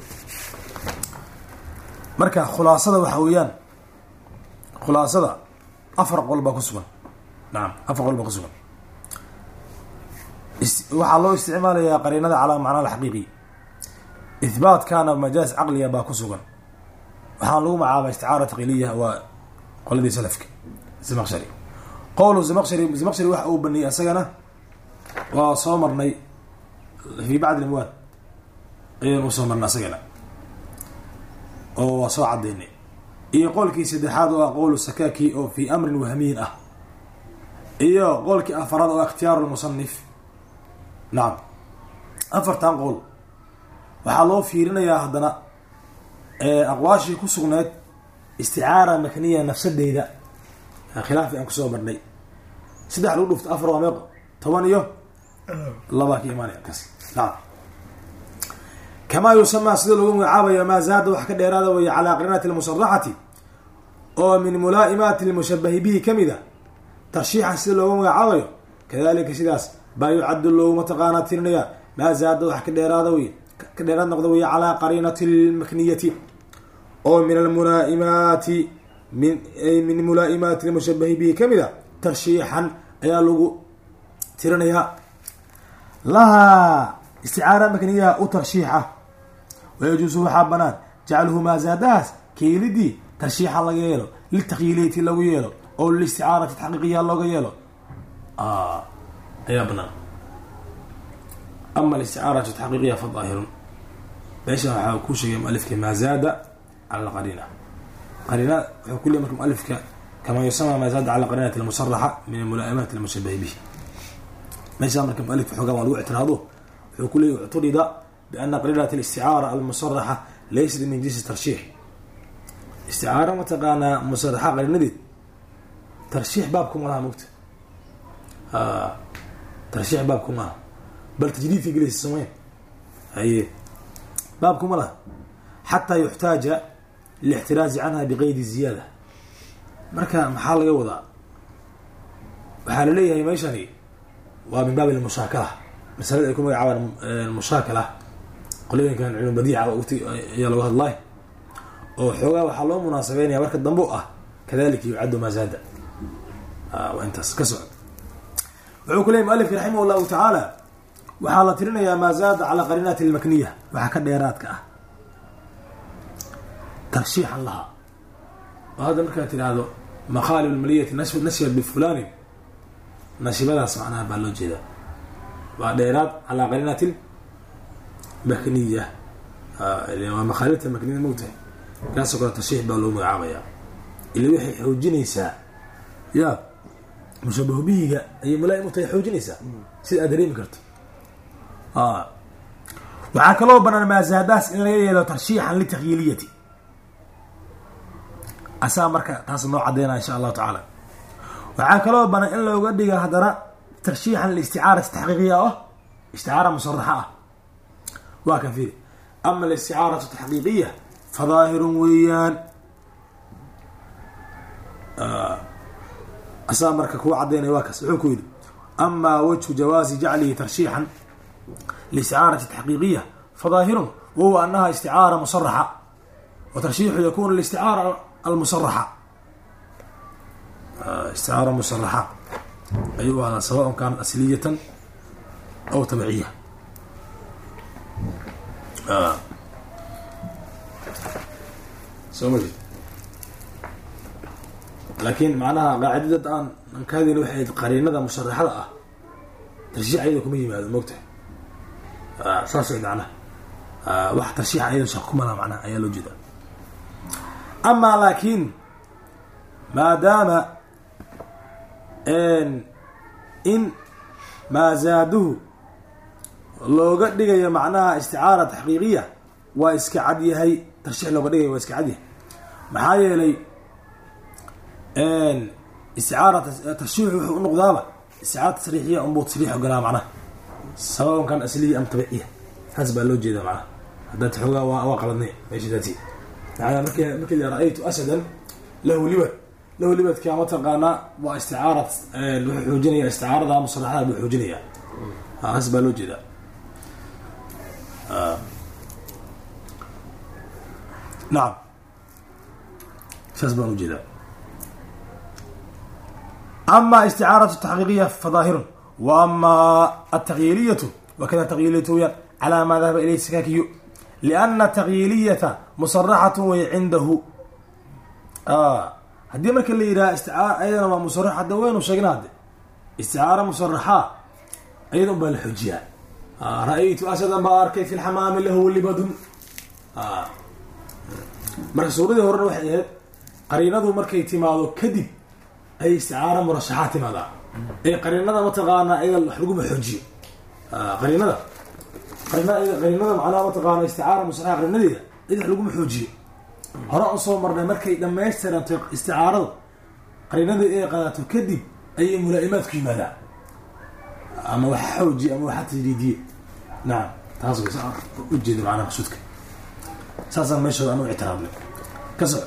marka khulaasada waxaa weeyaan khulaasada 4 qol baa ku sugan nacam 4 qol baa ku sugan waxaa loo isticmaalayaa qariinada calaa macnaa alxaqiiqi ihbaatkaana majaaz caqliya baa ku sugan waxaan lagu magacaaba isticaara taqiliya waa qoladii salafka zamaqshari qowlu zamaqshari waxa uu baneeyey isagana waa soo marnay fii bacdi amwaad ayaan usoo marnay isagana oo waa soo cadeynay iyo qowlkii saddexaad oo ah qowlu sakaki oo fii amrin wahmiyin ah iyo qowlkii afaraad oo ikhtiyaaru lmusanif nacam 4tan qowl waxaa loo fiirinayaa haddana aqwaashii ku sugneed isticaara makniya nafsadeyda khilaafi aan kusoo marnay 3 lagu dhufto 4 waa meeqo 10 iyo 2 ka imaanaya kaas nacam kamaa yusamaa sida lagu magacaabaya maa zaada wax ka dheeraada waya calaa qarinaati lmusaraxati oo min mulaa'imaati lmushabahi bihi kamida tarshiixa sida loogu magacaabayo kadalika sidaas baa yucaddu loogu mataqaanaa tirinaya maa zaada wax ka dheeraada wey ka dheeraad noqda wey calaa qariinati lmakniyati oo min almulaa'imaati min mulaa'imaati lmushabahi bihi kamida tarshiixan ayaa lagu tirinayaa lahaa isticaara makniyaha u tarshiixa wayajuusu waxaa banaan jacluhu maa zaadahaas keelidii tarshiixa laga yeelo liltakyiiliyati lagu yeelo oo listicaarati taxqiiqiya looga yeelo ayaa banaan ama alisticaaratu taxqiiqiya fa daahirun meesha waxaa ku sheegay mualifka maa zaada cala alqarina qarina wuxuu ku leey marka mualifka kama yusama maa zaada cala qarinati almusaraxa min almulaa'imaati almushabahi bihi meesha marka mualifka xoogaa waa lagu ictiraado wuxuu ku leey ucturida biana qarinat alisticaara almusaraxa laysat min jinsi tarshiix isticaara mataqaanaa musaraxa qarinadeed tarshiix baabkuma laha mogta tarshiix baabkuma laha bal tajdiidka gelaysa sameyn haye baabkuma laha xataa yuxtaaja lilixtiraazi canha biqaydi ziyaada marka maxaa laga wadaa waxaa laleeyahay meeshani waa min baab almushaakala masalada ay ku magacaabaan mushaakala qolooyinkan cilmu badiica ayaa lagu hadlay oo xoogaa waxaa loo munaasabeynaya marka dambe u ah kadalika yucaddu maa zaada waa intaas ka socod wuxuu ku leeyay mualifka raximah llahu tacaala waxaa la tirinayaa maa zaada calaa qarinaati almakniya waxaa ka dheeraadka ah tarshiixan lahaa oo hadda markaad tidhaahdo maqaalib almaliyati nashibat bifulanin nashibadaas macnaha baa loo jeedaa waa dheeraad calaa qarinaati makniya waa maqaalibta makniya mogtahay kaasoo kale tarshiix baa loo magacaabaya ila waxay xoojinaysaa ya mushabahu bihiga ayay mulaa'im u tahay xoojinaysaa sida aad dareemi karto. waxaa kaloo banaan maazaadaas in laga yeelo tarshiixan litakyiiliyati asaa marka taas noo cadeynaa insha allahu tacaala. waxaa kaloo banaan in looga dhiga haddana tarshiixan liisticaarati taxqiiqiya ah isticaara musaraxa ah. waa kan fiiri ama alisticaaratu taxqiiqiya fadaahirun weeyaan asaa marka kuwa cadeynaya waa kaas wuxuu ku yidhi amaa wajhu jawaazi jaclihi tarshiixan liisticaarati taxqiiqiya fadaahirun wahuwa anaha isticaara musaraxa watarshixu yakunu listicaara almusaraxa isticaara musaraxa ayuu ahdaa sawaء kaanat asliyatan aw tabciya. soo ma jeed laakiin macnaha qaacidada aan ka hadlayna waxay qariinada musaraxada ah tarshiix ayada kuma yimaado moogtahay saas way macnaha wax tarshiix ayada shaq kumala macnaha ayaa loo jeedaa. amaa laakiin maadaama in maa zaaduhu looga dhigayo macnaha isticaara taxqiiqiya waa iska cad yahay tarshiix looga dhigayo waa iska cad yahay maxaa yeelay isticaara tarshiix wuxuu u noqdaaba isticaara tasriixiya unbuu tasriix ogolaa macnaha sawaء kan asliya am tabciya taas baa loo jeeda macnaha haddaad xoogaa waa qaladnay meesha daati macnaa markii la ra-aytu asadan lahu libadka mataqaanaa waa isticaara wuxuu xoojinaya isticaarada musaraxada buu xoojinaya taas baa loo jeedaa. nacam saas baan ujeedaa. ama isticaaratu taxqiiqiya fadaahirun wa ama ataqyiiliyatu wakada taqyiiliyatu weyaan calaa maa dahaba ilayhi sakaakiyu liana taqyiiliyata musaraxatu way cindahu. haddii marka la yidhaha isticaara ayadana waa musarax hadda waynu sheegna hadde isticaara musaraxa ayada un baa la xoojiyaa. ra-aytu asadan baa arkay fi lxamaami lahu libadun. marka suuradii horena waxay ahayd qariinadu markay timaado kadib ay isticaara murashaxaa timaadaa ee qariinada mataqaana ayada wax laguma xoojiyo. qariinada macnaha mataqaana isticaara musaraxa qariinadeeda ayada wax laguma xoojiyo. hore u soo marnay markay dhamaystiranto isticaaradu qariinadii ay qaadato kadib ayay mulaa'imaadku yimaadaan ama waxa xoojiye ama waxa tajdiidiye. nacam taas way ujeeda macnaha maqsuudka saasaan meeshooda aan u ictiraabnay ka soco.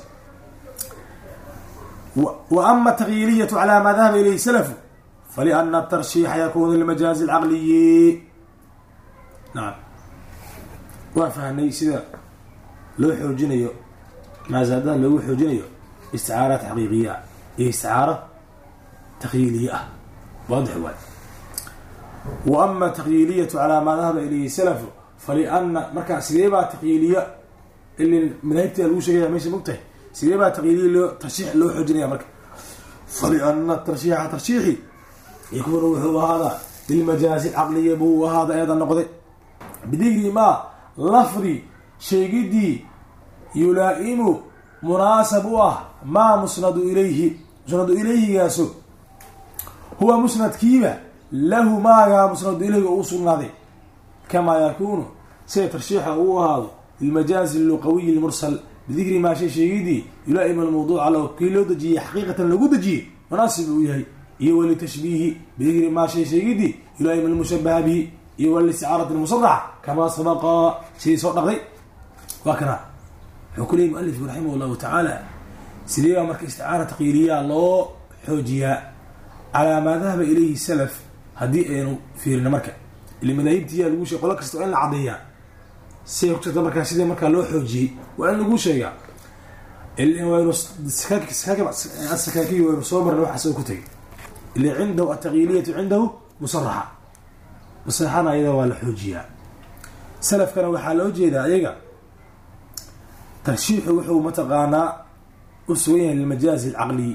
wa ama ataqyiiliyatu calaa maa dahaba ilayhi salafu faliana atarshiixa yakunu lilmajaazi alcaqliyi. nacam waa fahnay sida loo xoojinayo maazaadaha loogu xoojinayo isticaara taxqiiqiya iyo isticaara taqyiiliye ah waadix waay. wa ama taqyiiliyatu calaa maa dahaba ilayhi salafu faliana markaa sidee baa taqyiiliya ili madaahibta lagu sheegaya meesha mogtahay sidee baa taqyiiliya tarshiix loo xoojinaya marka faliana tarshiixa tarshiixi yakunu wuxuu ahaadaa lilmajaazi caqliya buu ahaada eeda noqday bidikri maa lafdi sheegidii yulaa'imu munaasab u ah maa musnadu ilayhigaaso huwa musnadkiiba lahu maagaa musnadu ilayhiga uu sugnaaday kamaa yakuunu sida tarshiixa uu ahaado lilmajaazi luqawiyi lmursal bidikri maa shay sheegidii yulaa'imu almawduuca lo kii loo dejiyey xaqiiqatan lagu dejiyey munaasib uu yahay iyo walitashbiihi bidikri maa shay sheegidii yulaa'imu almushabaha bihi iyo walisticaarati almusaraxa kamaa sabaqa sidii soo dhaqday waa kana wuxuu ku leeyay mualifku raximah llahu tacaala sidee baa marka isticaara taqyiiliya loo xoojiyaa calaa maa dahaba ilayhi salaf haddii aynu fiirino marka ili madaahibtiyaa lagu sheeg qolo kasta waa in la caddeeyaa siday ku jirta markaa sidii markaa loo xoojiyey waa in lagu sheegaa waynu asakaakiyi waynu soo marna waxaas oo ku tegay ili cindahu ataqyiiliyatu cindahu musaraxa musaraxana ayada waa la xoojiyaa. salafkana waxaa loo jeedaa ayaga tarshiixu wuxuu mataqaanaa u sugan yahay lilmajaazi alcaqliyi.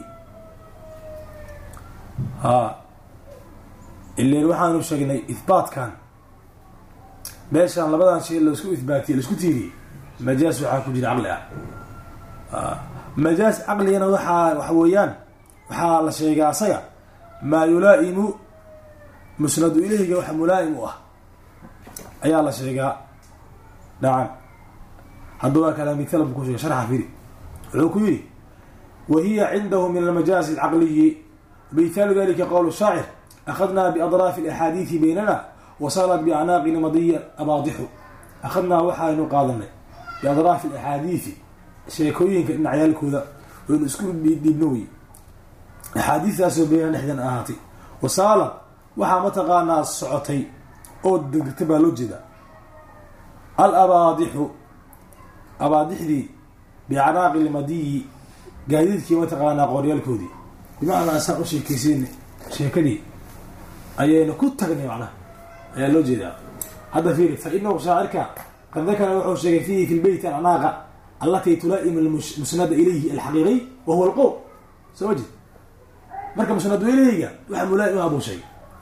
ilen waxaanu sheegnay ihbaatkan meeshaan labadan shay laisku ihbaatiye laisku tiiriyey majaaz waxaa ku jira caqli majaaz caqligana waxa weeyaan waxaa la sheegaa asaga ما يلائم مسند إليه وح ملائم أي الله شيء نعم هذا كلام مثال بكوش شرح فيه عكوري وهي عنده من المجاز العقلي مثال ذلك قول الشاعر أخذنا بأضراف الأحاديث بيننا وصارت بأعناقنا مضي أباضح أخذنا وحاين قادنا بأضراف الأحاديث شيكوين كأن عيالك ذا ونسكن بالنوي أحاديث أسوبينا نحن آهاتي وصارت وحا متقانا الصعوتي أو دقتبا لجدا الأباضح أباضح دي بأعناق المضي قاعدتك متقانا قوريالك دي بمعنى أساق شيكيسين شيكدي أيين كنت تغني معنا أي لجدا هذا فيه فإنه شاعرك قد ذكر وحو شيء فيه في البيت العناقة التي تلائم المسند إليه الحقيقي وهو القول سوجد مركب مسند إليه وحي ملائم أبو شيء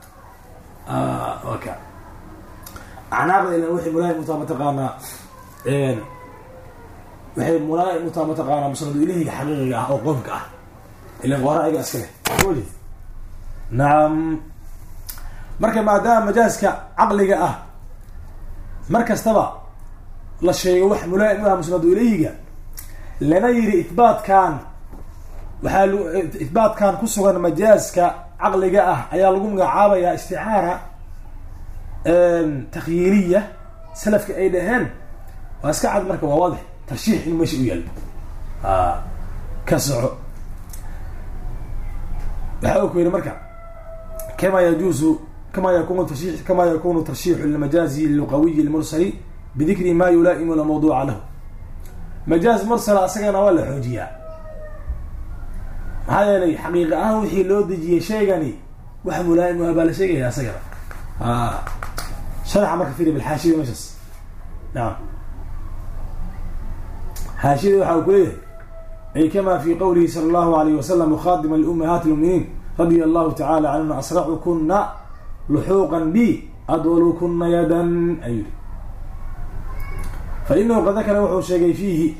وكا عناقة إلى وحي ملائم متقانا وحي ملائم متقانا مسند إليه الحقيقي أو قومك إلى وراء أسكله سوجد نعم مركب ما دام مجازك عقلك مركز تبع لا شيء وح ملائم وها مسند إليه لنا يري إثبات كان كسوغان مجازك عقلك أيا لقوم عابا يا استعارة تخييرية سلفك أيدهن واسكعد مركب واضح ترشيح المشي ويل كسعو بحاوكو إلى مركب كما يكون ترشيح المجازي اللغوي المرسلي بذكر ما يلائم الموضوع له مجاز مرسل أسكنا ولا حجية هذا لي حقيقة وحي لو دجي شيغاني وح ملائم وهبال شيغ يا سكنا شرح ما كثير بالحاشية مجلس نعم حاشية وحاوكوله أي كما في قوله صلى الله عليه وسلم مخادما لأمهات المؤمنين رضي الله تعالى عننا أسرعكن لحوقا بي أدولكن يدا أيضا فإنه قد ذكر وحو شيء فيه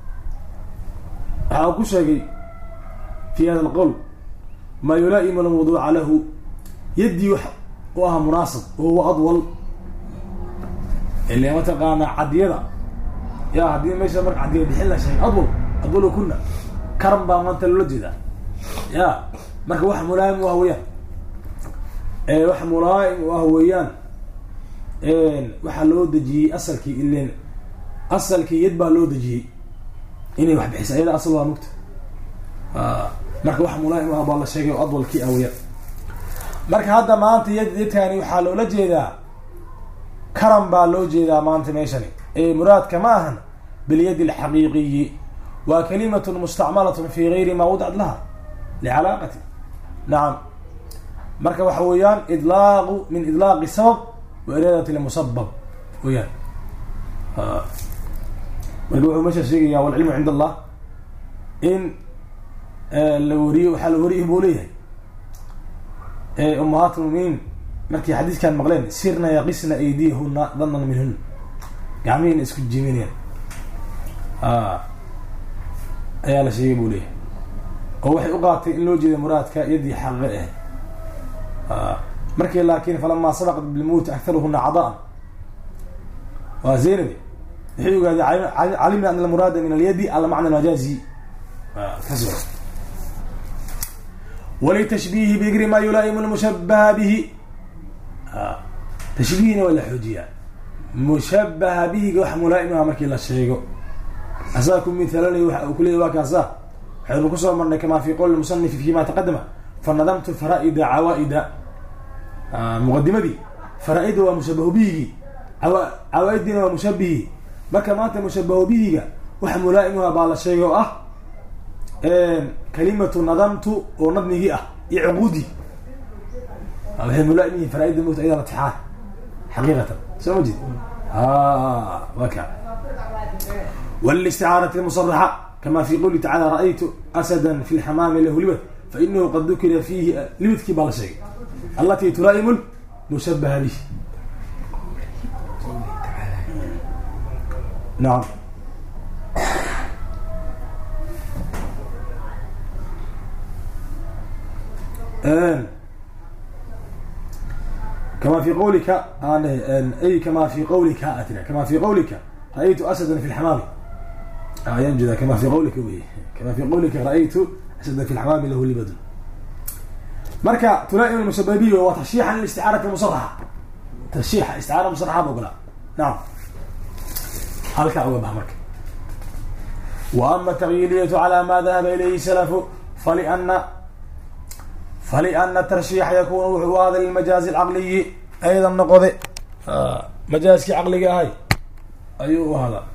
حاوكو شيء في هذا القول ما يلائم الموضوع له يدي وها مناسب وهو أضول اللي متقانا عديدا يا عديدا ما يشمرك عديدا بحلة شيء أضول كنا كرم بامانت اللجدة يا مركب واحد ملائم وهويان واحد ملائم وهويان واحد لو دجي أصلك اللي أصلك يدبع لو دجي إني واحد بحس أيضا أصلها مكتب مركب واحد ملائم وهبا الله شيء وأضول كي أويان مركب هذا ما أنت يدتاني وحالو لجيدا كرم بالو جيدا ما أنت ميشاني مراد كماهن باليد الحقيقي وكلمة مستعملة في غير ما وضعت لها لعلاقته نعم مركب حويان إطلاق من إطلاق السبب وإرادة المسبب ويان مركب مشى شيء والعلم عند الله إن لوري وحال وريه بوليه أمهات المؤمنين مركب حديث كان مغلين سيرنا يقسنا أيديهن ظنا منهن قاعمين اسكت جيمين أيها شيء بوليه هو وحي أقاطي إن لو جيد مرادك يدي حقه مركي لكن فلما سبقت بالموت أكثرهن عضاء وزينبي يحيو قال علمنا أن المراد من اليد على معنى المجازي كسر ولتشبيه بذكر ما يلائم المشبه به تشبيهنا ولا حجية مشبه به وح ملائمها مركي لا شيء أساكم مثال لي وكل واكاسا حيث كسر مرنا كما في قول المصنف فيما تقدم فنظمت فرائد عوائد مقدمة دي فرائد ومشبه به عوائدنا ومشبه ما كما أنت مشبه به وح ملائمها بعض الشيء كلمة نظمت ونظمه يعقودي وحي ملائمه فرائد الموت أيضا اتحاد حقيقة سأوجد وكا والاستعارة المصرحة كما في قوله تعالى رأيت أسدا في الحمام له لبث فإنه قد ذكر فيه لبث كبار شيء التي تلائم المشبه به نعم كما في قولك أي كما في قولك أتنا كما في قولك رأيت أسدا في الحمام ينجد كما في قولك كما في قولك رأيت أسدا في الحمام له لبد مركا تلائم المشبه به وترشيحا للاستعارة المصرحة ترشيح استعارة مصرحة بقلا نعم هلك أوبها مركا وأما التغييرية على ما ذهب إليه السلف فلأن الترشيح يكون هذا المجاز العقلي أيضا نقضي مجاز عقلي هاي أيوه هذا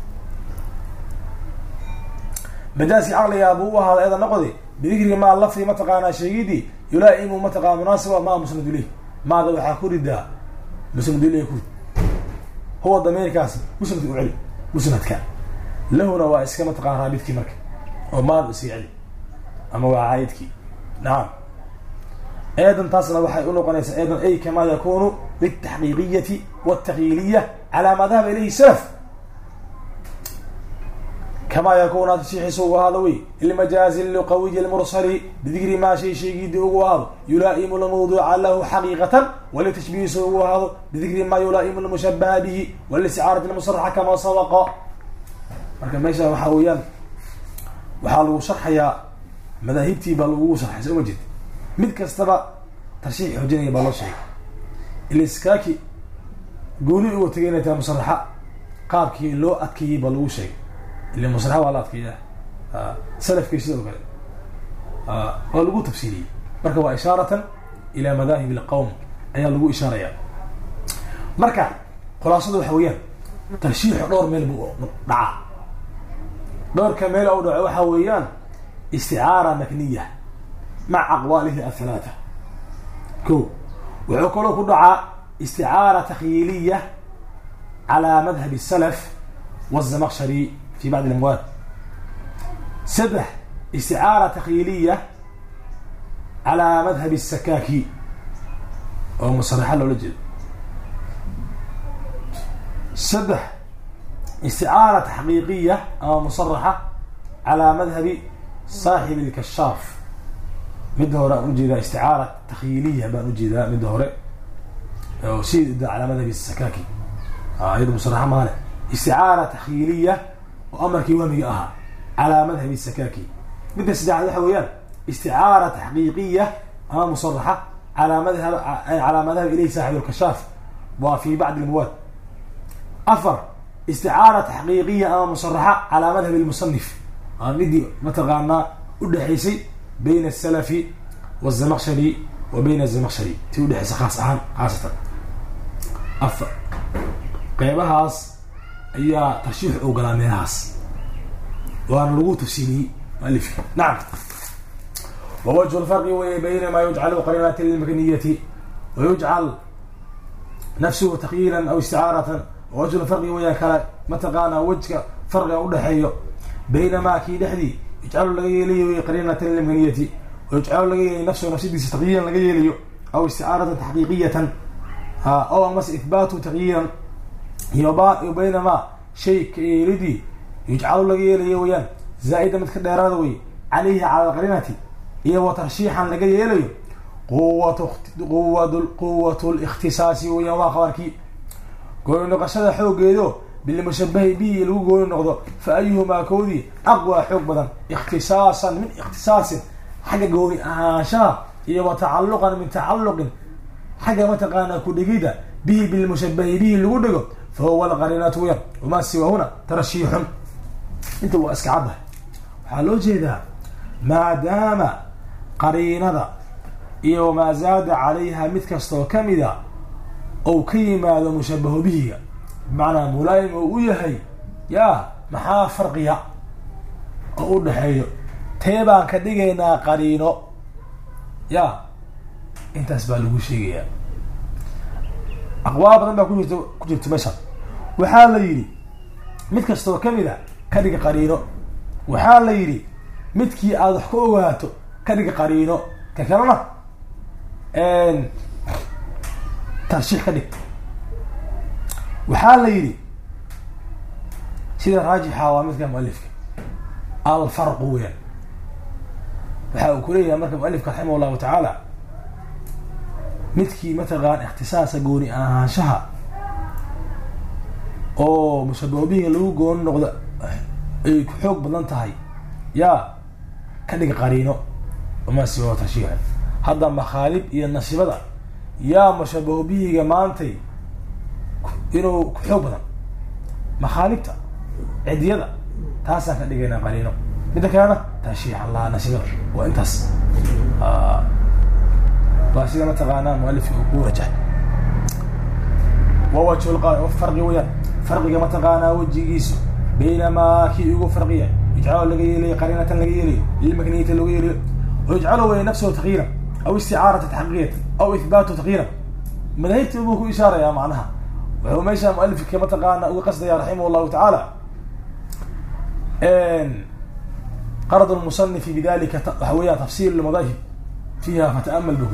مجاز عقلي أبوه هذا أيضا نقضي بذكر ما اللفظ متقانا شيدي يلائم متقا مناسبة ما مسند له ماذا وحاكور الداء مسند له يكون هو الضمير كاسم مسند علي مسند كان له روائس كما تقا رابطك مرك وما بسي علي أما وعايدك نعم أيضا تصل وحي أنه أيضا أي كما يكون بالتحقيقية والتغييرية على ما ذهب إليه السلف كما يكون هذا الشيء سوى هذا المجاز اللقوي المرسل بذكر ما شيء يدعو هذا يلائم الموضوع له حقيقة ولتشبيه سوى هذا بذكر ما يلائم المشبه به والاستعارة المصرحة كما سبق marka meesha waxa weeyaan waxa lagu sharxayaa madaahibtii baa lagu sharxay soo jeed mid kastaba tarshiix xujinaya baa loo sheegay iliskaaki gooni uu tagayna taa musarraxa qaabkii loo adkeeyay baa lagu sheegay ilaa musarraxa waa la adkeeyaa salafkii sidoo kale oo lagu tafsiiriyay marka waa ishaaratan ila madaahib alqawm ayaa lagu ishaaraya marka khulaasadu waxa weeyaan tarshiix dhowr meel buu dhacaa دور كمال أو دعوة حويان استعارة مكنية مع أقواله الثلاثة كو وعقوله كدعاء استعارة تخيلية على مذهب السلف والزمخشري في بعض الأموال سبح استعارة تخيلية على مذهب السكاكي أو مصرحة له لجل سبح استعارة حقيقية أو مصرحة على مذهب صاحب الكشاف مدهورة نجد استعارة تخيلية بنجد مدهورة أو سيد على مذهب السكاكي أيضا مصرحة ماله استعارة تخيلية وأمر كيوامي على مذهب السكاكي مثل استعارة الحويان استعارة حقيقية أو مصرحة على مذهب إليه صاحب الكشاف وفي بعض المواد أفر استعارة حقيقية أو مصرحة على مذهب المصنف ندي متقانا ودحيسي بين السلف والزمخشري وبين الزمخشري تودحيس خاصة قيبهاس أي ترشيح أو قلاميهاس وأنا لغو تفسيري مؤلف نعم ووجه الفرق بين ما يجعل قرينات المكنية ويجعل نفسه تخييلا أو استعارة ووجه الفرق وياك متقانا وجه فرق ودحيو بينما كي دحدي يجعل لغيلي قرينة المكنية ويجعل لغيلي نفسه تغييرا لغيلي أو استعارة حقيقية أو مس إثبات تغييرا وبينما شيء كيردي يجعل لغيلي ويان زائدا متكديرادوي عليه على القرينة هي وترشيحا لغيلي قوة الاختصاص ويا خبركي قول نقشة حوجيدو بالمشبه به لو قول نقضه فأيهما كودي أقوى حوج بدن اختصاصا من اختصاص حاجة قوي شا هي وتعلقا من تعلق حاجة متقانا كل جديدة به بالمشبه به اللي قول فهو القرينات ويا وما سوى هنا ترشيح انت واسكعبه حلو جدا ما دام قرينة وما زاد عليها متكستو كمدا أو كيما هذا مشبه به بمعنى ملايم ويهي يا محا فرقيا أقول دحيو تيبان كديجينا قرينو يا انت اسبالو شيء أقوى بدن بقول كنت مثلا وحال يري متكستو كمدا كديج قرينو وحال يري متكي أضح كواتو كديج قرينو كلامه ان ترشيح كديج وحال يري سيدة راجحة ومثل مؤلف الفرق وين وحاول كلية مركب مؤلف رحمه الله تعالى midkii mataqaan ikhtisaasa gooni ahaanshaha oo mushabahu bihi lagu gooni noqdo ay ku xoog badan tahay yaa ka dhig qariino uma siwa tashiiha hadda makhaalib iyo nasibada yaa mushabahu bihiga maantay inuu ku xoog badan makhaalibta cidiyada taasaan ka dhigayna qariino midda kalena tashiix allah nasibada waa intaas باسيدا ما تقانا مؤلف ورجع ووجه الفرق ويا فرق ما تقانا وجهيس بينما كي يقول فرقيه يجعل لي قرينه لي للمكنيه لي ويجعله نفسه تغييرا او استعاره تحقيق او اثبات تغييرا من هيك تبوك اشاره يا معناها وهو ماشي مؤلف كما تقانا وقصد يا رحمه الله تعالى ان قرض المصنف بذلك هو تفسير المذاهب فيها فتأمل به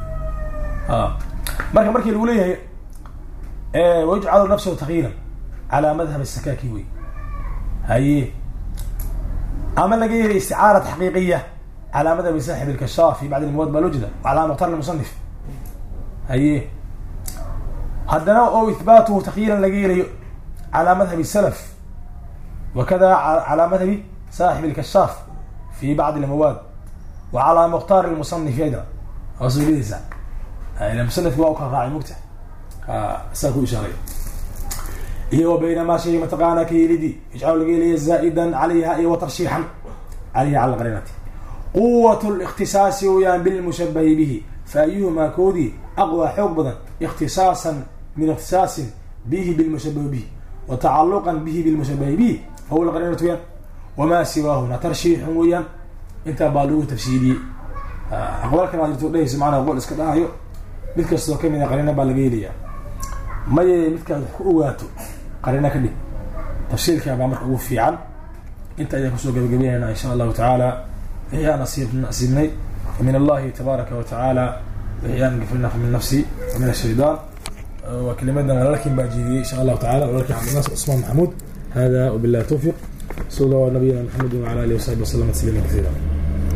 مركي الأولية ويجعل نفسه تغييرا على مذهب السكاكيوي هاي عمل لقيه استعارة حقيقية على مذهب صاحب الكشاف في بعض المواد بالوجدة وعلى مختار المصنف هاي هدنا أو إثباته تغييرا لقيه على مذهب السلف وكذا على مذهب صاحب الكشاف في بعض المواد وعلى مختار المصنف أيضا أصل ليس يعني المصنف هو راعي مقتع ساكو إشارة هي وبينما شيء متقانا كيلدي يجعل لي زائدا عليها وترشيحا عليها على القرينة قوة الاختصاص ويان بالمشبه به فأيهما كودي أقوى حقبا اختصاصا من اختصاص به بالمشبه به وتعلقا به بالمشبه به فهو القرينة ويان وما سواهما ترشيح ويان انت بالو تفسيري اقوال كما جرتو دهيس معنا اقوال اسك داهيو mid kasto kamid qarina baa laga yeelaya may midka ku ogaato qarina kadib tafsiirka baa marka ugu fiican inta ay ku soo gabagabeeyana insha Allah ta'ala ya nasibnay min Allah tabaaraka wa ta'ala yan gafirna min nafsi wa min ash-shaytan wa kalimatna lakin bajidi insha Allah ta'ala ولكن عبد الناصر عثمان محمود هذا وبالله توفيق صلى الله على نبينا محمد وعلى اله وصحبه وسلم تسليما كثيرا